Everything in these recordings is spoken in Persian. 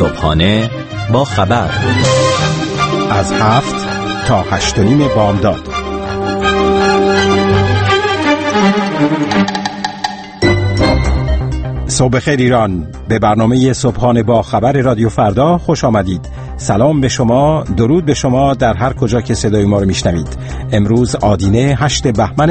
صبحانه با خبر از 7 تا 8:30 بامداد. صبح خیر ایران، به برنامه صبحانه با خبر رادیو فردا خوش آمدید. سلام به شما، درود به شما در هر کجا که صدای ما رو میشنوید. امروز آدینه 8 بهمن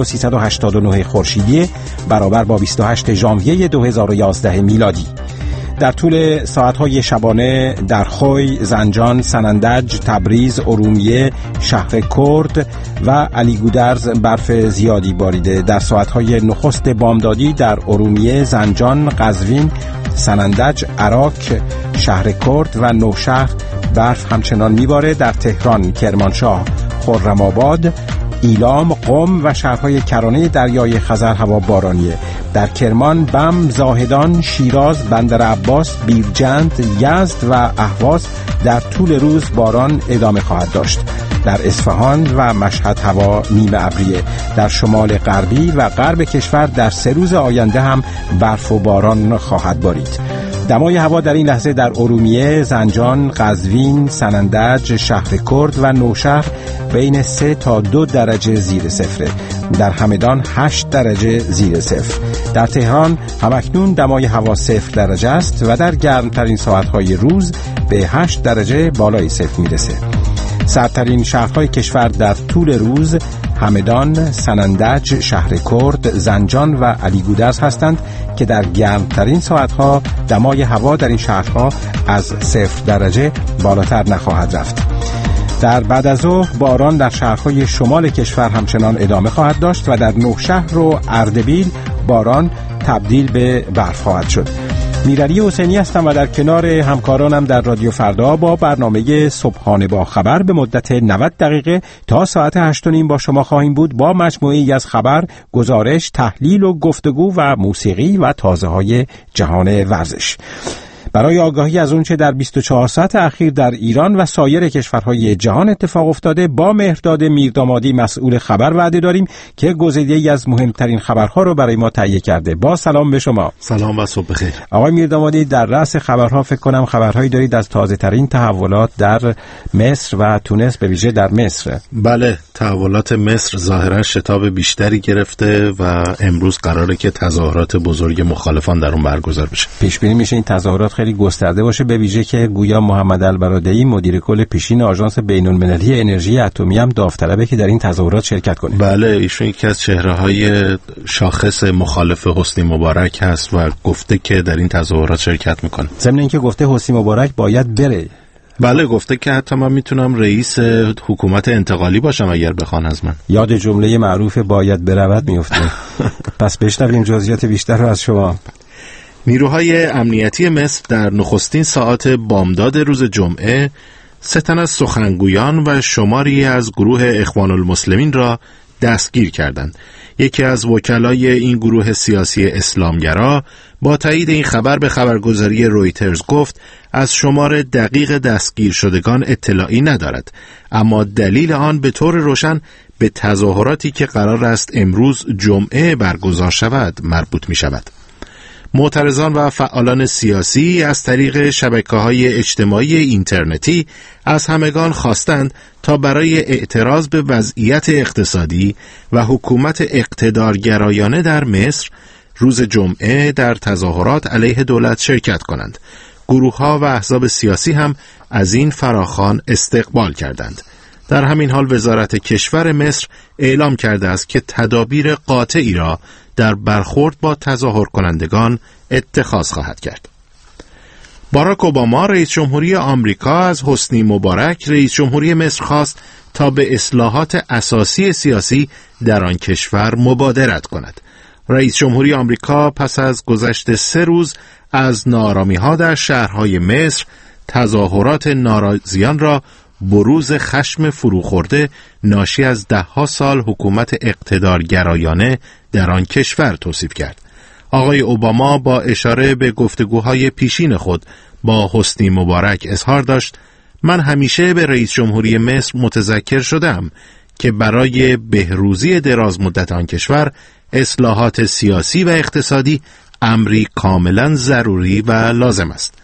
1389 خورشیدی برابر با 28 ژانویه 2011 میلادی. در طول ساعتهای شبانه در خوی، زنجان، سنندج، تبریز، ارومیه، شهر کرد و علیگودرز برف زیادی باریده. در ساعتهای نخست بامدادی در ارومیه، زنجان، قزوین، سنندج، عراق، شهر کرد و نوشهر برف همچنان میباره. در تهران، کرمانشاه، خرم‌آباد، ایلام، قم و شهرهای کرانه دریای خزر هوا بارانیه. در کرمان، بم، زاهدان، شیراز، بندر عباس، بیرجند، یزد و اهواز در طول روز باران ادامه خواهد داشت. در اصفهان و مشهد هوا نیمه ابریه. در شمال غربی و غرب کشور در 3 روز آینده هم برف و باران خواهد بارید. دمای هوا در این لحظه در ارومیه، زنجان، قزوین، سنندج، شهر کرد و نوشهر بین 3 تا 2 درجه زیر صفر. در همدان 8 درجه زیر صفر. در تهران همکنون دمای هوا 0 درجه است و در گرمترین ساعتهای روز به 8 درجه بالای صفر میرسه. سردترین شهرهای کشور در طول روز همدان، سنندج، شهر کرد، زنجان و علیگودرز هستند که در گرمترین ساعتها دمای هوا در این شهرها از 0 درجه بالاتر نخواهد رفت. در بعد از ظهر باران در شهرهای شمال کشور همچنان ادامه خواهد داشت و در نوشهر و اردبیل باران تبدیل به برف خواهد شد. میرعلی حسینی هستم و در کنار همکارانم در رادیو فردا با برنامه صبحانه با خبر به مدت 90 دقیقه تا ساعت 8:30 با شما خواهیم بود با مجموعه‌ای از خبر، گزارش، تحلیل و گفتگو و موسیقی و تازه‌های جهان ورزش. برای آگاهی از اونچه در 24 ساعت اخیر در ایران و سایر کشورهای جهان اتفاق افتاده با مهرداد میردامادی مسئول خبر وعده داریم که گزیده‌ای از مهمترین خبرها رو برای ما تهیه کرده. با سلام به شما. سلام و صبح بخیر. آقای میردامادی، در رأس خبرها فکر کنم خبرهایی دارید از تازه‌ترین تحولات در مصر و تونس، به ویژه در مصر. بله، تحولات مصر ظاهرا شتاب بیشتری گرفته و امروز قراره که تظاهرات بزرگ مخالفان در اون برگزار بشه. پیش بینی میشه این تظاهرات خیلی گسترده باشه، به ویژه که گویا محمد البرادعی مدیر کل پیشین آژانس بین‌المللی انرژی اتمی هم داوطلبه که در این تظاهرات شرکت کنه. بله، ایشون یکی از چهره‌های شاخص مخالف حسنی مبارک هست و گفته که در این تظاهرات شرکت میکنه. ضمن اینکه گفته حسنی مبارک باید بره. بله، گفته که حتی من میتونم رئیس حکومت انتقالی باشم اگر بخوان از من. یاد جمله معروف باید برود میفته. پس بشنویم جزئیات بیشتر رو از شما. نیروهای امنیتی مصر در نخستین ساعات بامداد روز جمعه 3 تن از سخنگویان و شماری از گروه اخوان المسلمین را دستگیر کردند. یکی از وکلای این گروه سیاسی اسلامگرا با تایید این خبر به خبرگزاری رویترز گفت از شمار دقیق دستگیر شدگان اطلاعی ندارد، اما دلیل آن به طور روشن به تظاهراتی که قرار است امروز جمعه برگزار شود مربوط می شود. معترضان و فعالان سیاسی از طریق شبکه‌های اجتماعی اینترنتی از همگان خواستند تا برای اعتراض به وضعیت اقتصادی و حکومت اقتدارگرایانه در مصر روز جمعه در تظاهرات علیه دولت شرکت کنند. گروه‌ها و احزاب سیاسی هم از این فراخوان استقبال کردند. در همین حال وزارت کشور مصر اعلام کرده است که تدابیر قاطعی را در برخورد با تظاهر کنندگان اتخاذ خواهد کرد. باراک اوباما رئیس جمهوری آمریکا از حسنی مبارک رئیس جمهوری مصر خواست تا به اصلاحات اساسی سیاسی در آن کشور مبادرت کند. رئیس جمهوری آمریکا پس از گذشت 3 روز از ناآرامی‌ها در شهرهای مصر تظاهرات ناراضیان را بروز خشم فروخورده ناشی از 10 سال حکومت اقتدارگرایانه در آن کشور توصیف کرد. آقای اوباما با اشاره به گفتگوهای پیشین خود با حسنی مبارک اظهار داشت: من همیشه به رئیس جمهوری مصر متذکر شدم که برای بهروزی دراز مدت آن کشور اصلاحات سیاسی و اقتصادی امری کاملا ضروری و لازم است.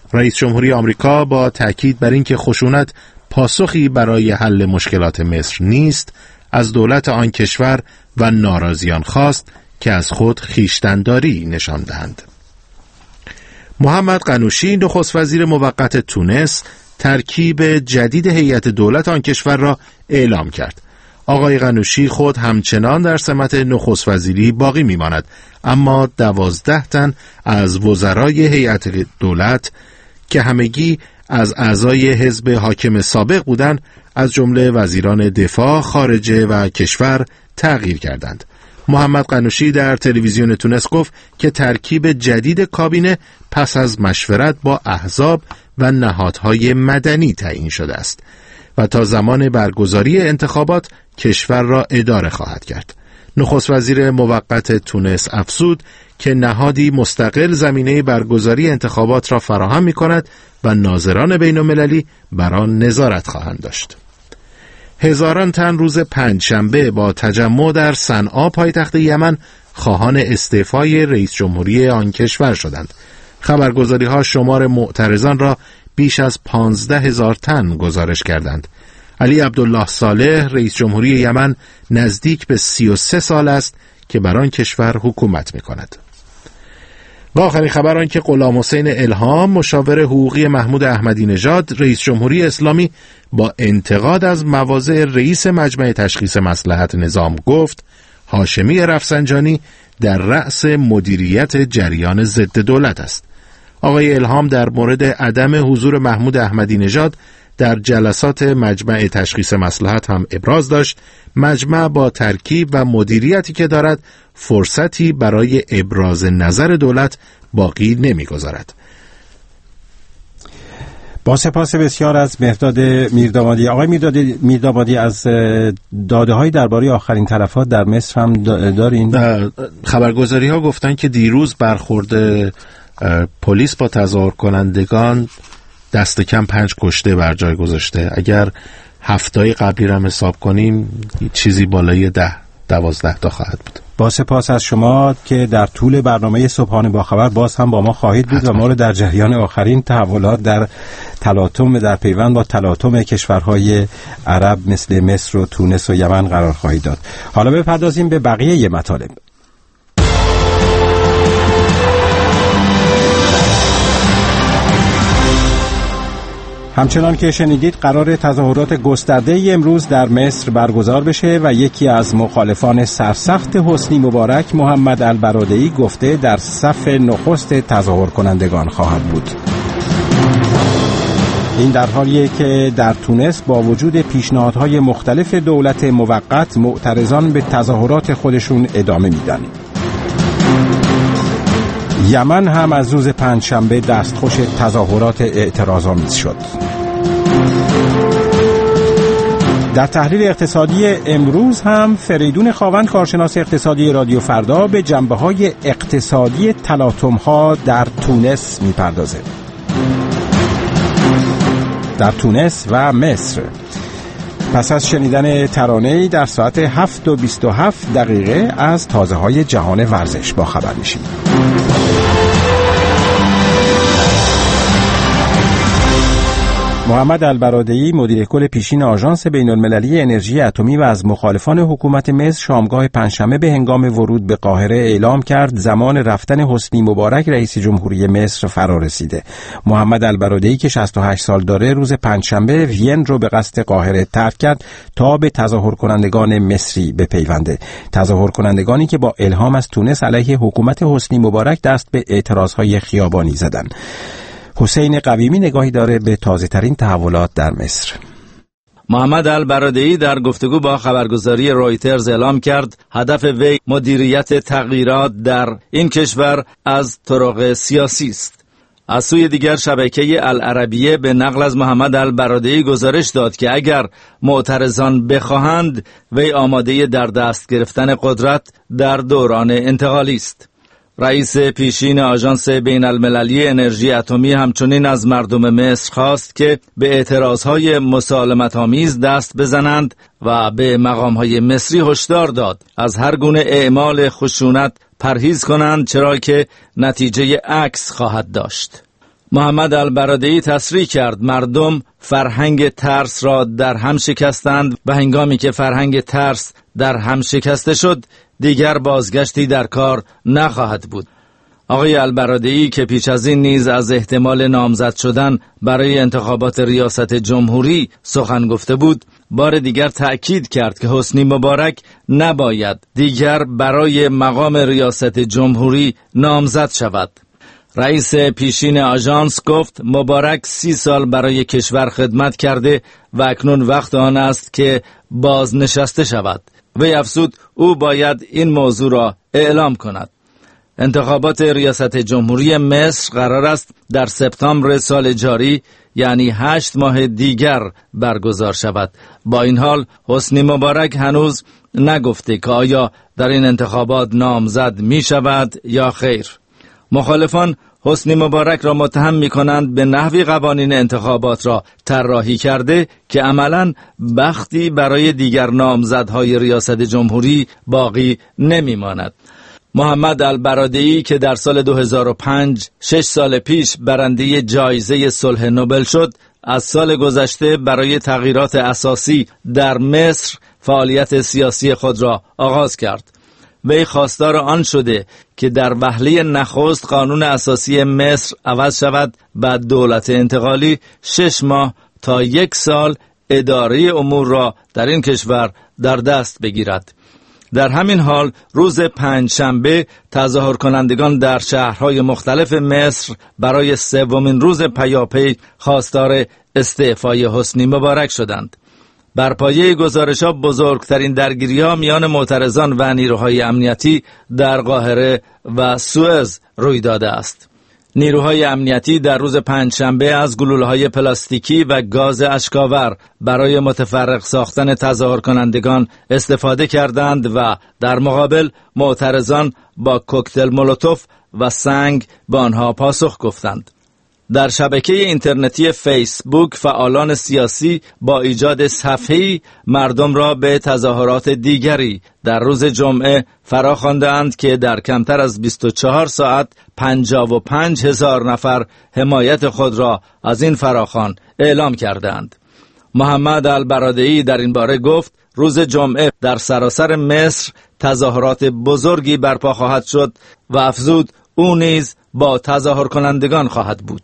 رئیس جمهوری آمریکا با تاکید بر اینکه خشونت پاسخی برای حل مشکلات مصر نیست، از دولت آن کشور و ناراضیان خواست که از خود خویشتن‌داری نشان دهند. محمد قنوشی نخست وزیر موقت تونس ترکیب جدید هیئت دولت آن کشور را اعلام کرد. آقای قنوشی خود همچنان در سمت نخست وزیری باقی میماند، اما 12 تن از وزرای هیئت دولت که همگی از اعضای حزب حاکم سابق بودند، از جمله وزیران دفاع، خارجه و کشور تغییر کردند. محمد قنوشی در تلویزیون تونس گفت که ترکیب جدید کابینه پس از مشورت با احزاب و نهادهای مدنی تعیین شده است و تا زمان برگزاری انتخابات کشور را اداره خواهد کرد. نخست وزیر موقت تونس افزود که نهادی مستقل زمینه برگزاری انتخابات را فراهم می کند و ناظران بین المللی بر آن نظارت خواهند داشت. هزاران تن روز پنجشنبه با تجمع در صنعا پایتخت یمن خواهان استعفای رئیس جمهوری آن کشور شدند. خبرگزاری‌ها شمار معترضان را بیش از 15,000 تن گزارش کردند. علی عبدالله صالح رئیس جمهوری یمن نزدیک به 33 سال است که بر آن کشور حکومت می‌کند. و آخرین خبر آن که غلام حسین الهام مشاور حقوقی محمود احمدی نژاد رئیس جمهوری اسلامی با انتقاد از مواضع رئیس مجمع تشخیص مصلحت نظام گفت هاشمی رفسنجانی در رأس مدیریت جریان ضد دولت است. آقای الهام در مورد عدم حضور محمود احمدی نژاد در جلسات مجمع تشخیص مصلحت هم ابراز داشت مجمع با ترکیب و مدیریتی که دارد فرصتی برای ابراز نظر دولت باقی نمی‌گذارد. با سپاس بسیار از مهرداد میردامادی. آقای میردامادی، از داده‌های درباره آخرین تلفات در مصر هم دارین؟ خبرگزاری‌ها گفتن که دیروز برخورد پلیس با تظاهر کنندگان دست کم 5 کشته بر جای گذاشته. اگر هفته‌های قبلی را حساب کنیم چیزی بالای 10-12 تا خواهد بود. با سپاس از شما که در طول برنامه صبحانه با خبر باز هم با ما خواهید بود و ما رو در جریان آخرین تحولات در پیوند با تلاطم کشورهای عرب مثل مصر و تونس و یمن قرار خواهید داد. حالا بپردازیم به بقیه مطالب. همچنان که شنیدید قرار تظاهرات گسترده امروز در مصر برگزار بشه و یکی از مخالفان سرسخت حسنی مبارک محمد البرادعی گفته در صف نخست تظاهر کنندگان خواهد بود. این در حالیه که در تونس با وجود پیشنهادهای مختلف دولت موقت معترضان به تظاهرات خودشون ادامه میدن. یمن هم از روز پنجشنبه دستخوش تظاهرات اعتراض‌آمیز شد. در تحلیل اقتصادی امروز هم فریدون خاوند کارشناس اقتصادی رادیو فردا به جنبه‌های اقتصادی تلاطم‌ها در تونس می‌پردازه. در تونس و مصر پس از شنیدن ترانه‌ای در ساعت 7:27 از تازه‌های جهان ورزش با خبر میشیم. محمد البرادعی مدیر کل پیشین آژانس بین‌المللی انرژی اتمی و از مخالفان حکومت مصر شامگاه پنجشنبه به هنگام ورود به قاهره اعلام کرد زمان رفتن حسنی مبارک رئیس جمهوری مصر فرا رسیده. محمد البرادعی که 68 سال داره روز پنجشنبه وین رو به قصد قاهره ترک کرد تا به تظاهر کنندگان مصری بپیونده. تظاهر کنندگانی که با الهام از تونس علیه حکومت حسنی مبارک دست به اعتراضهای خیابانی زدن. حسین قویمی نگاهی داره به تازه ترین تحولات در مصر. محمد البرادعی در گفتگو با خبرگزاری رویترز اعلام کرد هدف وی مدیریت تغییرات در این کشور از طرق سیاسی است. از سوی دیگر شبکه العربیه به نقل از محمد البرادعی گزارش داد که اگر معترضان بخواهند وی آماده در دست گرفتن قدرت در دوران انتقالی است. رئیس پیشین آژانس بین المللی انرژی اتمی همچنین از مردم مصر خواست که به اعتراضهای مسالمت‌آمیز دست بزنند و به مقامهای مصری هشدار داد از هر گونه اعمال خشونت پرهیز کنند چرا که نتیجه عکس خواهد داشت. محمد البرادعی تصریح کرد مردم فرهنگ ترس را در هم شکستند و هنگامی که فرهنگ ترس در هم شکسته شد دیگر بازگشتی در کار نخواهد بود. آقای البرادعی که پیش از این نیز از احتمال نامزد شدن برای انتخابات ریاست جمهوری سخن گفته بود، بار دیگر تأکید کرد که حسنی مبارک نباید دیگر برای مقام ریاست جمهوری نامزد شود. رئیس پیشین آژانس گفت مبارک 30 سال برای کشور خدمت کرده و اکنون وقت آن است که بازنشسته شود. وی افزود او باید این موضوع را اعلام کند. انتخابات ریاست جمهوری مصر قرار است در سپتامبر سال جاری، یعنی 8 ماه دیگر برگزار شود. با این حال حسنی مبارک هنوز نگفته که آیا در این انتخابات نامزد می شود یا خیر. مخالفان حسنی مبارک را متهم می کنند به نحوی قوانین انتخابات را طراحی کرده که عملاً بختی برای دیگر نامزدهای ریاست جمهوری باقی نمی ماند. محمد البرادعی که در سال 2005 6 سال پیش برنده جایزه صلح نوبل شد، از سال گذشته برای تغییرات اساسی در مصر فعالیت سیاسی خود را آغاز کرد. وی خواستار آن شده که در وهله نخست قانون اساسی مصر عوض شود و دولت انتقالی 6 ماه تا 1 سال اداره امور را در این کشور در دست بگیرد. در همین حال روز 5 شنبه تظاهر کنندگان در شهرهای مختلف مصر برای 3مین روز پیاپی خواستار استعفای حسنی مبارک شدند. بر پایه گزارش‌ها بزرگترین درگیری‌ها میان معترضان و نیروهای امنیتی در قاهره و سوئز روی داده است. نیروهای امنیتی در روز 5 شنبه از گلوله‌های پلاستیکی و گاز اشک‌آور برای متفرق ساختن تظاهر کنندگان استفاده کردند و در مقابل معترضان با کوکتل مولوتوف و سنگ به آنها پاسخ گفتند. در شبکه اینترنتی فیسبوک فعالان سیاسی با ایجاد صفحه‌ای مردم را به تظاهرات دیگری در روز جمعه فراخواندند که در کمتر از 24 ساعت 55,000 نفر حمایت خود را از این فراخوان اعلام کردند. محمد البرادعی در این باره گفت روز جمعه در سراسر مصر تظاهرات بزرگی برپا خواهد شد و افزود او نیز با تظاهر کنندگان خواهد بود.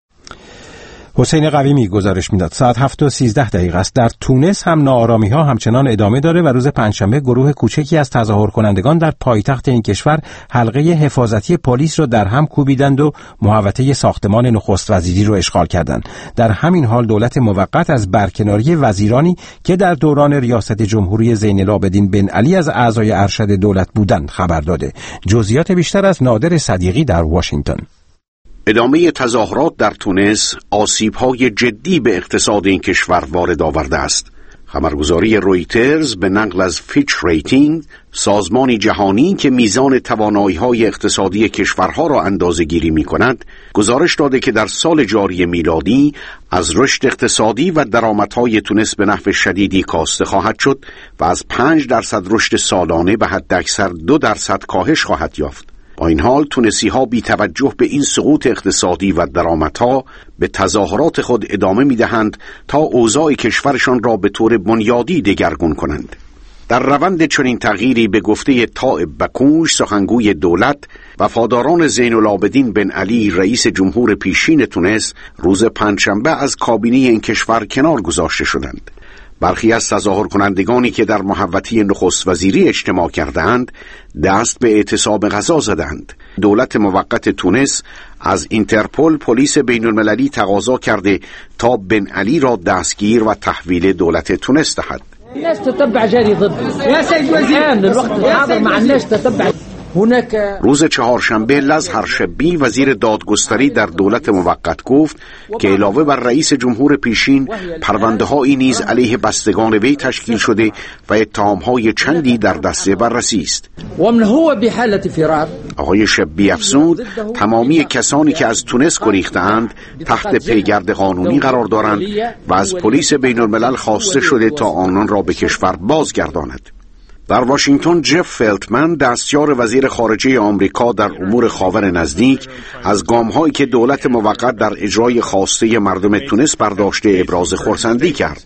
حسین قویمی گزارش میداد. ساعت 7:13 است. در تونس هم ناآرامی ها همچنان ادامه داره و روز پنجشنبه گروه کوچکی از تظاهر کنندگان در پایتخت این کشور حلقه حفاظتی پلیس را در هم کوبیدند و محوطه ساختمان نخست وزیری رو اشغال کردند. در همین حال دولت موقت از برکناری وزیرانی که در دوران ریاست جمهوری زین العابدین بن علی از اعضای ارشد دولت بودند خبر داده. جزئیات بیشتر از نادر صدیقی در واشنگتن. ادامه تظاهرات در تونس آسیب‌های جدی به اقتصاد این کشور وارد آورده است. خبرگزاری رویترز به نقل از فیچ ریتینگ، سازمانی جهانی که میزان توانایی‌های اقتصادی کشورها را اندازه‌گیری می‌کند، گزارش داده که در سال جاری میلادی از رشد اقتصادی و درآمدهای تونس به نحو شدیدی کاسته خواهد شد و از 5% رشد سالانه به حداکثر 2% کاهش خواهد یافت. با این حال تونسی‌ها بی توجه به این سقوط اقتصادی و درآمدها به تظاهرات خود ادامه می‌دهند تا اوضاع کشورشان را به طور بنیادی دگرگون کنند. در روند چنین تغییری به گفته طائب بکوش سخنگوی دولت، وفاداران زین العابدین بن علی رئیس جمهور پیشین تونس روز پنجشنبه از کابینه این کشور کنار گذاشته شدند. برخی از تظاهر کنندگانی که در محوطه نخست وزیری اجتماع کردند دست به اعتصاب غذا زدند. دولت موقت تونس از اینترپل پلیس بین المللی تقاضا کرده تا بن علی را دستگیر و تحویل دولت تونس دهد. الناس تتبع جاري ضد يا سيد وزير الوقت الحاضر مع الناس تتبع. روز چهارشنبه لظهر شبی وزیر دادگستری در دولت موقت گفت که علاوه بر رئیس جمهور پیشین پرونده‌هایی نیز علیه بستگان وی تشکیل شده و اتهام‌های چندی در دست بررسی است. آقای شبی افزود تمامی کسانی که از تونس گریخته‌اند تحت پیگرد قانونی قرار دارند و از پلیس بین الملل خواسته شده تا آنان را به کشور بازگرداند. در واشنگتن جف فلتمن دستیار وزیر خارجه آمریکا در امور خاور نزدیک از گام‌هایی که دولت موقت در اجرای خواسته مردم تونس برداشته ابراز خرسندی کرد.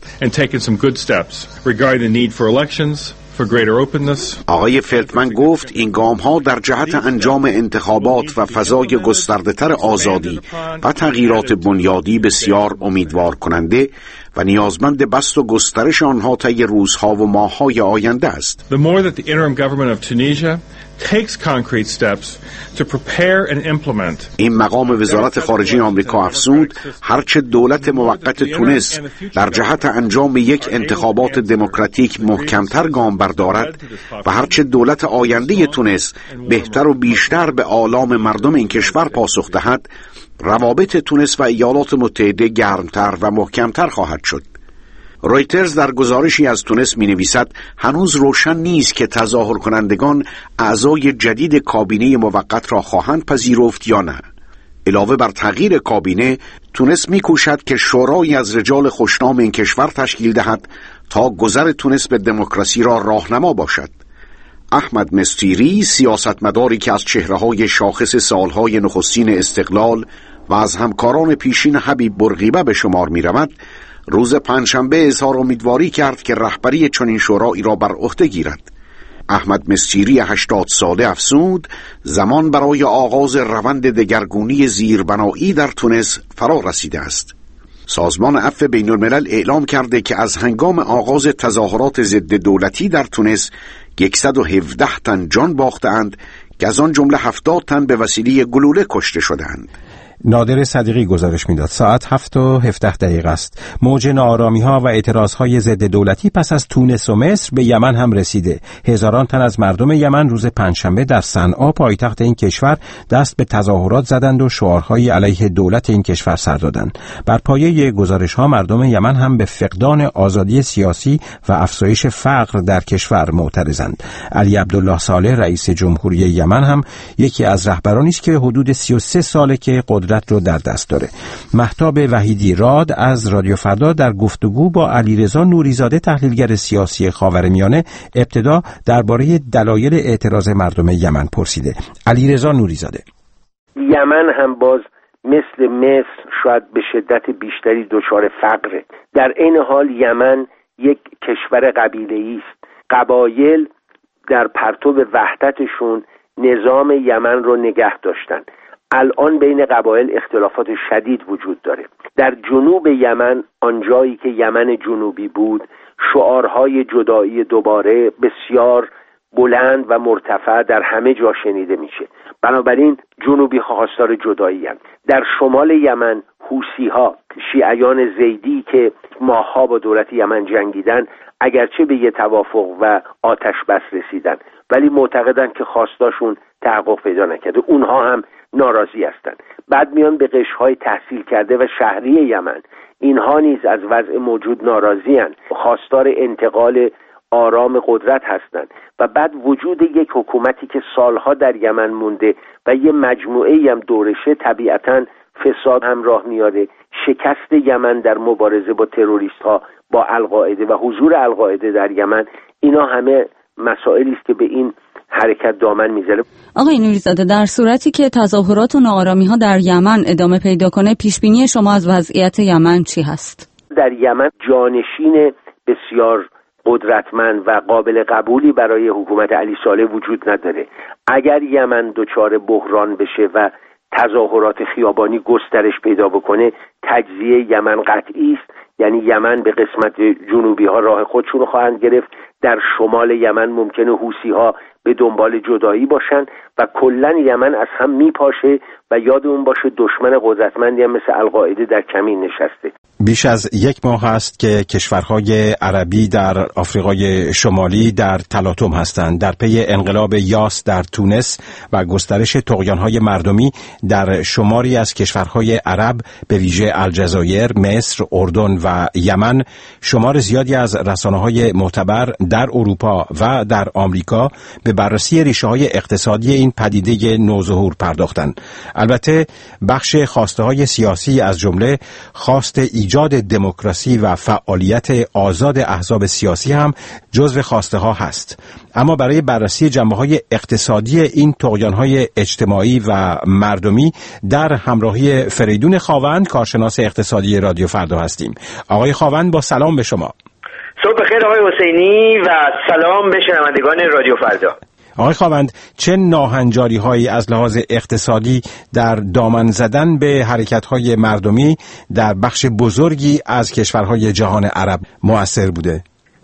آقای فلتمن گفت این گام‌ها در جهت انجام انتخابات و فضای گسترده‌تر آزادی و تغییرات بنیادی بسیار امیدوار کننده و نیازمند بسط و گسترش آنها طی روزها و ماه‌های آینده است. The more that the interim government of Tunisia takes concrete steps to prepare and implement. این مقام وزارت خارجه آمریکا افزود هرچه دولت موقت تونس در جهت انجام یک انتخابات دموکراتیک محکمتر گام بردارد و هرچه دولت آینده تونس بهتر و بیشتر به آلام مردم این کشور پاسخ دهد، روابط تونس و ایالات متحده گرمتر و محکمتر خواهد شد. رویترز در گزارشی از تونس می نویسد هنوز روشن نیست که تظاهر کنندگان اعضای جدید کابینه موقت را خواهند پذیرفت یا نه. علاوه بر تغییر کابینه، تونس می کوشد که شورایی از رجال خوشنام این کشور تشکیل دهد تا گذر تونس به دموکراسی را راهنما باشد. احمد مستیری، سیاستمداری که از چهره‌های شاخص سالهای نخستین استقلال و از همکاران پیشین حبیب بورقیبه به شمار می رود، روز پنجشنبه اظهار امیدواری کرد که رهبری چنین شورایی را بر عهده گیرد. احمد مستیری 80 ساله افزود زمان برای آغاز روند دگرگونی زیربنایی در تونس فرا رسیده است. سازمان عفو بین الملل اعلام کرده که از هنگام آغاز تظاهرات ضد دولتی در تونس 117 تن جان باختند که از آن جمله 70 تن به وسیله گلوله کشته شدند. نادر صدیقی گزارش میداد. ساعت 7:17 است. موج ناآرامی‌ها و اعتراضهای ضد دولتی پس از تونس و مصر به یمن هم رسیده. هزاران تن از مردم یمن روز پنجشنبه در صنعا پایتخت این کشور دست به تظاهرات زدند و شعارهای علیه دولت این کشور سر دادند. بر پایه گزارش‌ها مردم یمن هم به فقدان آزادی سیاسی و افزایش فقر در کشور معترضند. علی عبدالله صالح رئیس جمهوری یمن هم یکی از رهبرانی است که حدود 33 ساله که قدرت رو در دست داره. مهتاب وحیدی راد از رادیو فردا در گفتگو با علیرضا نوریزاده تحلیلگر سیاسی خاورمیانه ابتدا درباره دلایل اعتراض مردم یمن پرسیده. علیرضا نوریزاده: یمن هم باز مثل مصر شاید به شدت بیشتری دچار فقره. در این حال یمن یک کشور قبیله‌ای است. قبایل در پرتو وحدتشون نظام یمن رو نگه داشتن. الان بین قبایل اختلافات شدید وجود داره. در جنوب یمن، آنجایی که یمن جنوبی بود، شعارهای جدایی دوباره بسیار بلند و مرتفع در همه جا شنیده میشه. بنابراین جنوبی خواستار جدایی هستند. در شمال یمن حوثی‌ها، شیعیان زیدی که ماه‌ها با دولت یمن جنگیدن، اگرچه به یه توافق و آتش بس رسیدن ولی معتقدن که خواستاشون تحقق پیدا نکرده. اونها هم ناراضی هستند. بعد میان به قشرهای تحصیل کرده و شهری یمن، اینها نیز از وضع موجود ناراضی هستند، خواستار انتقال آرام قدرت هستند. و بعد وجود یک حکومتی که سالها در یمن مونده و یه مجموعه‌ای هم دورشه طبیعتاً فساد همراه میاره. شکست یمن در مبارزه با تروریست‌ها، با القاعده و حضور القاعده در یمن، اینا همه مسائلی است که به این حرکت دامن میزنه. آقای نوریزاده، در صورتی که تظاهرات و ناآرامی‌ها در یمن ادامه پیدا کنه، پیشبینی شما از وضعیت یمن چی هست؟ در یمن جانشین بسیار قدرتمند و قابل قبولی برای حکومت علی صالح وجود نداره. اگر یمن دچار بحران بشه و تظاهرات خیابانی گسترش پیدا بکنه، تجزیه یمن قطعی است. یعنی یمن به قسمت جنوبی ها راه خودشون رو خواهند گرفت. در شمال یمن ممکنه حوثی ها به دنبال جدایی باشن و کلن یمن از هم میپاشه و یادمون باشه دشمن قدرتمندی هم مثل القاعده در کمین نشسته. بیش از یک ماه است که کشورهای عربی در آفریقای شمالی در تلاطم هستند. در پی انقلاب یاس در تونس و گسترش طغیانهای مردمی در شماری از کشورهای عرب به ویژه الجزایر، مصر، اردن و یمن، شمار زیادی از رسانه‌های معتبر در اروپا و در آمریکا به بررسی ریشه‌های اقتصادی این پدیده نوظهور پرداختند. البته بخش خواسته‌های سیاسی از جمله خواست ایجاد دموکراسی و فعالیت آزاد احزاب سیاسی هم جزو خواسته ها هست. اما برای بررسی جنبه‌های اقتصادی این طغیان‌های اجتماعی و مردمی در همراهی فریدون خاوند، کارشناس اقتصادی رادیو فردا هستیم. آقای خاوند، با سلام به شما. صبح بخیر آقای حسینی و سلام به شنوندگان رادیو فردا. آقای خاوند، چه ناهنجاری‌هایی از لحاظ اقتصادی در دامن زدن به حرکت‌های مردمی در بخش بزرگی از کشورهای جهان عرب مؤثر بوده؟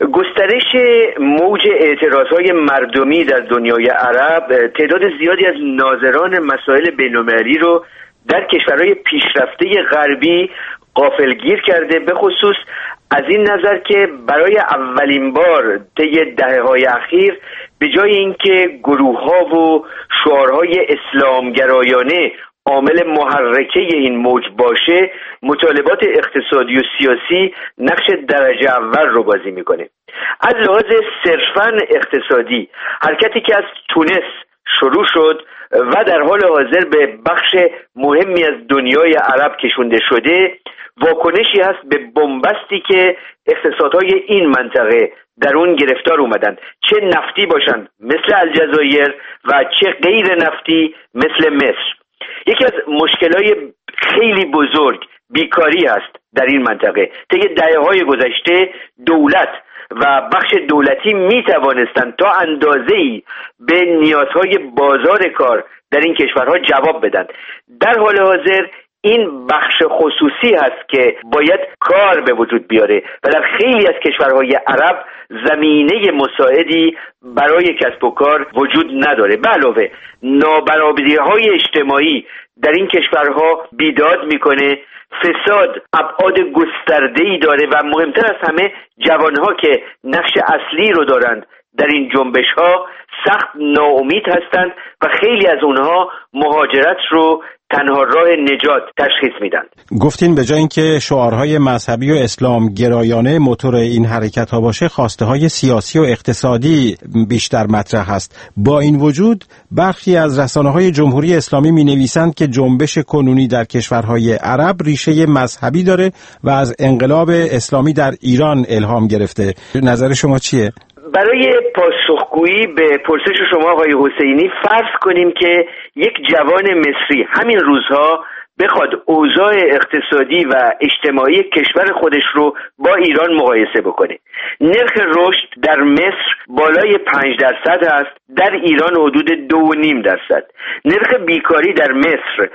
گسترش موج اعتراضهای مردمی در دنیای عرب تعداد زیادی از ناظران مسائل بین‌المللی رو در کشورهای پیشرفته غربی غافلگیر کرده، به خصوص از این نظر که برای اولین بار طی دهه‌های اخیر به جای اینکه گروه‌ها و شعارهای اسلامگرایانه عامل محرکه این موج باشه، مطالبات اقتصادی و سیاسی نقش درجه اول رو بازی میکنه. از لحاظ صرفاً اقتصادی، حرکتی که از تونس شروع شد و در حال حاضر به بخش مهمی از دنیای عرب کشونده شده، واکنشی هست به بنبستی که اقتصادهای این منطقه در اون گرفتار اومدن، چه نفتی باشند مثل الجزایر و چه غیر نفتی مثل مصر. یکی از مشکلات خیلی بزرگ بیکاری است در این منطقه. طی دهه‌های گذشته دولت و بخش دولتی می توانستند تا اندازه‌ای به نیازهای بازار کار در این کشورها جواب بدن. در حال حاضر این بخش خصوصی هست که باید کار به وجود بیاره و در خیلی از کشورهای عرب زمینه مساعدی برای کسب و کار وجود نداره. به علاوه نابرابری‌های اجتماعی در این کشورها بیداد میکنه، فساد ابعاد گسترده‌ای داره و مهمتر از همه جوانها که نقش اصلی رو دارند در این جنبش‌ها سخت ناامید هستند و خیلی از اونها مهاجرت رو تنها راه نجات تشخیص میدن. گفتین به جای اینکه شعارهای مذهبی و اسلام گرایانه موتور این حرکت ها باشه، خواسته های سیاسی و اقتصادی بیشتر مطرح هست. با این وجود برخی از رسانه های جمهوری اسلامی می نویسند که جنبش کنونی در کشورهای عرب ریشه مذهبی داره و از انقلاب اسلامی در ایران الهام گرفته. نظر شما چیه؟ برای پاسخگویی به پرسش شما آقای حسینی، فرض کنیم که یک جوان مصری همین روزها بخواد اوضاع اقتصادی و اجتماعی کشور خودش رو با ایران مقایسه بکنه. نرخ رشد در مصر بالای 5% است، در ایران حدود 2.5%. نرخ بیکاری در مصر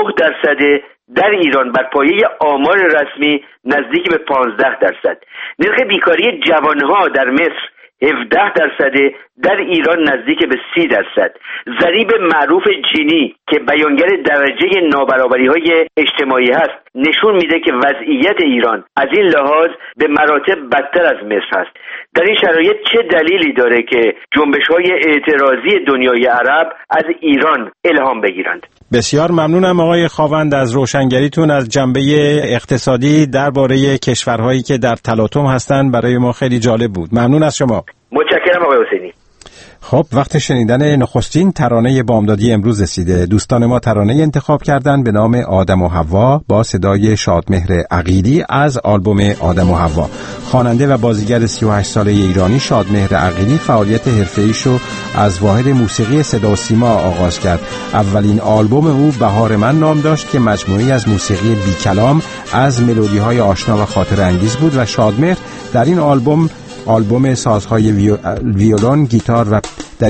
9%، در ایران بر پایه آمار رسمی نزدیک به 15%. نرخ بیکاری جوانها در مصر 17%، در ایران نزدیک به 30%. ضریب معروف جینی که بیانگر درجه نابرابری‌های اجتماعی هست نشون میده که وضعیت ایران از این لحاظ به مراتب بدتر از مصر است. در این شرایط چه دلیلی داره که جنبش‌های اعتراضی دنیای عرب از ایران الهام بگیرند؟ بسیار ممنونم آقای خاوند از روشنگریتون از جنبه اقتصادی درباره کشورهایی که در تلاطم هستند. برای ما خیلی جالب بود. ممنون از شما. متشکرم آقای حسینی. خب، وقت شنیدن نخستین ترانه بامدادی امروز رسیده. دوستان ما ترانه انتخاب کردن به نام آدم و حوا با صدای شادمهر عقیلی از آلبوم آدم و حوا. خواننده و بازیگر 38 ساله ایرانی شادمهر عقیلی فعالیت حرفه‌ایش رو از واحد موسیقی صدا و سیما آغاز کرد. اولین آلبوم او بهار من نام داشت که مجموعه‌ای از موسیقی بی کلام از ملودی‌های آشنا و خاطره انگیز بود و شادمهر در این آلبوم سازهای ویولون، گیتار و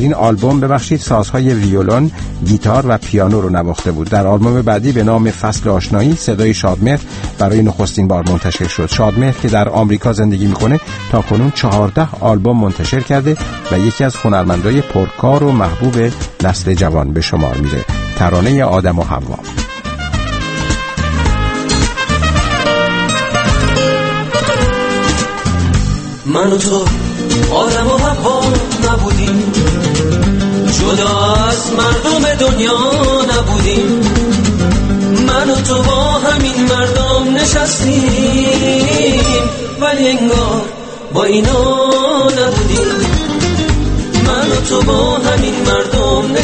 سازهای ویولون، گیتار و پیانو رو نواخته بود. در آلبوم بعدی به نام فصل آشنایی صدای شادمهر برای نخستین بار منتشر شد. شادمهر که در آمریکا زندگی میکنه تا کنون 14 آلبوم منتشر کرده و یکی از هنرمندای پرکار و محبوب نسل جوان به شمار میره. ترانه آدم و حوا. من و تو آدم و حوا نبودیم، جدا از مردم دنیا نبودیم. من و تو با همین مردم نشستیم ولی انگار با اینا نبودیم. من و تو با همین مردم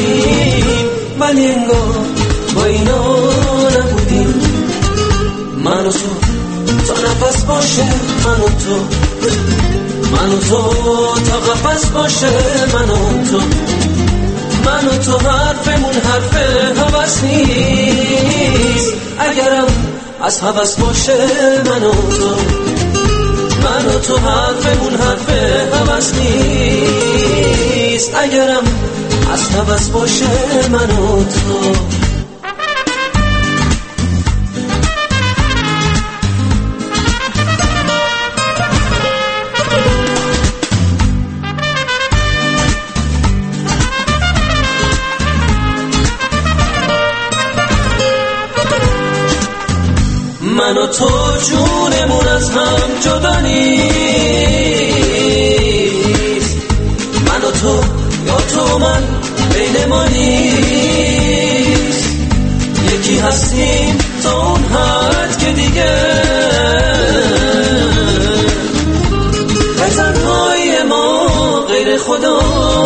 نشستیم ولی انگار با اینا نبودیم. من من و تو تا نفس باشه، من و تو، من و تو تا قفس باشه، من و تو، من و تو حرفمون حرف هوس نیست، اگرم از هوس باشه، من و تو، من و تو حرفمون حرف هوس نیست، اگرم از هوس باشه، من و تو. من و تو جونمون از هم جدا نیست، من و تو یا تو من بین ما نیست، یکی هستیم تا اون حد که دیگه تنهایی ما غیر خدا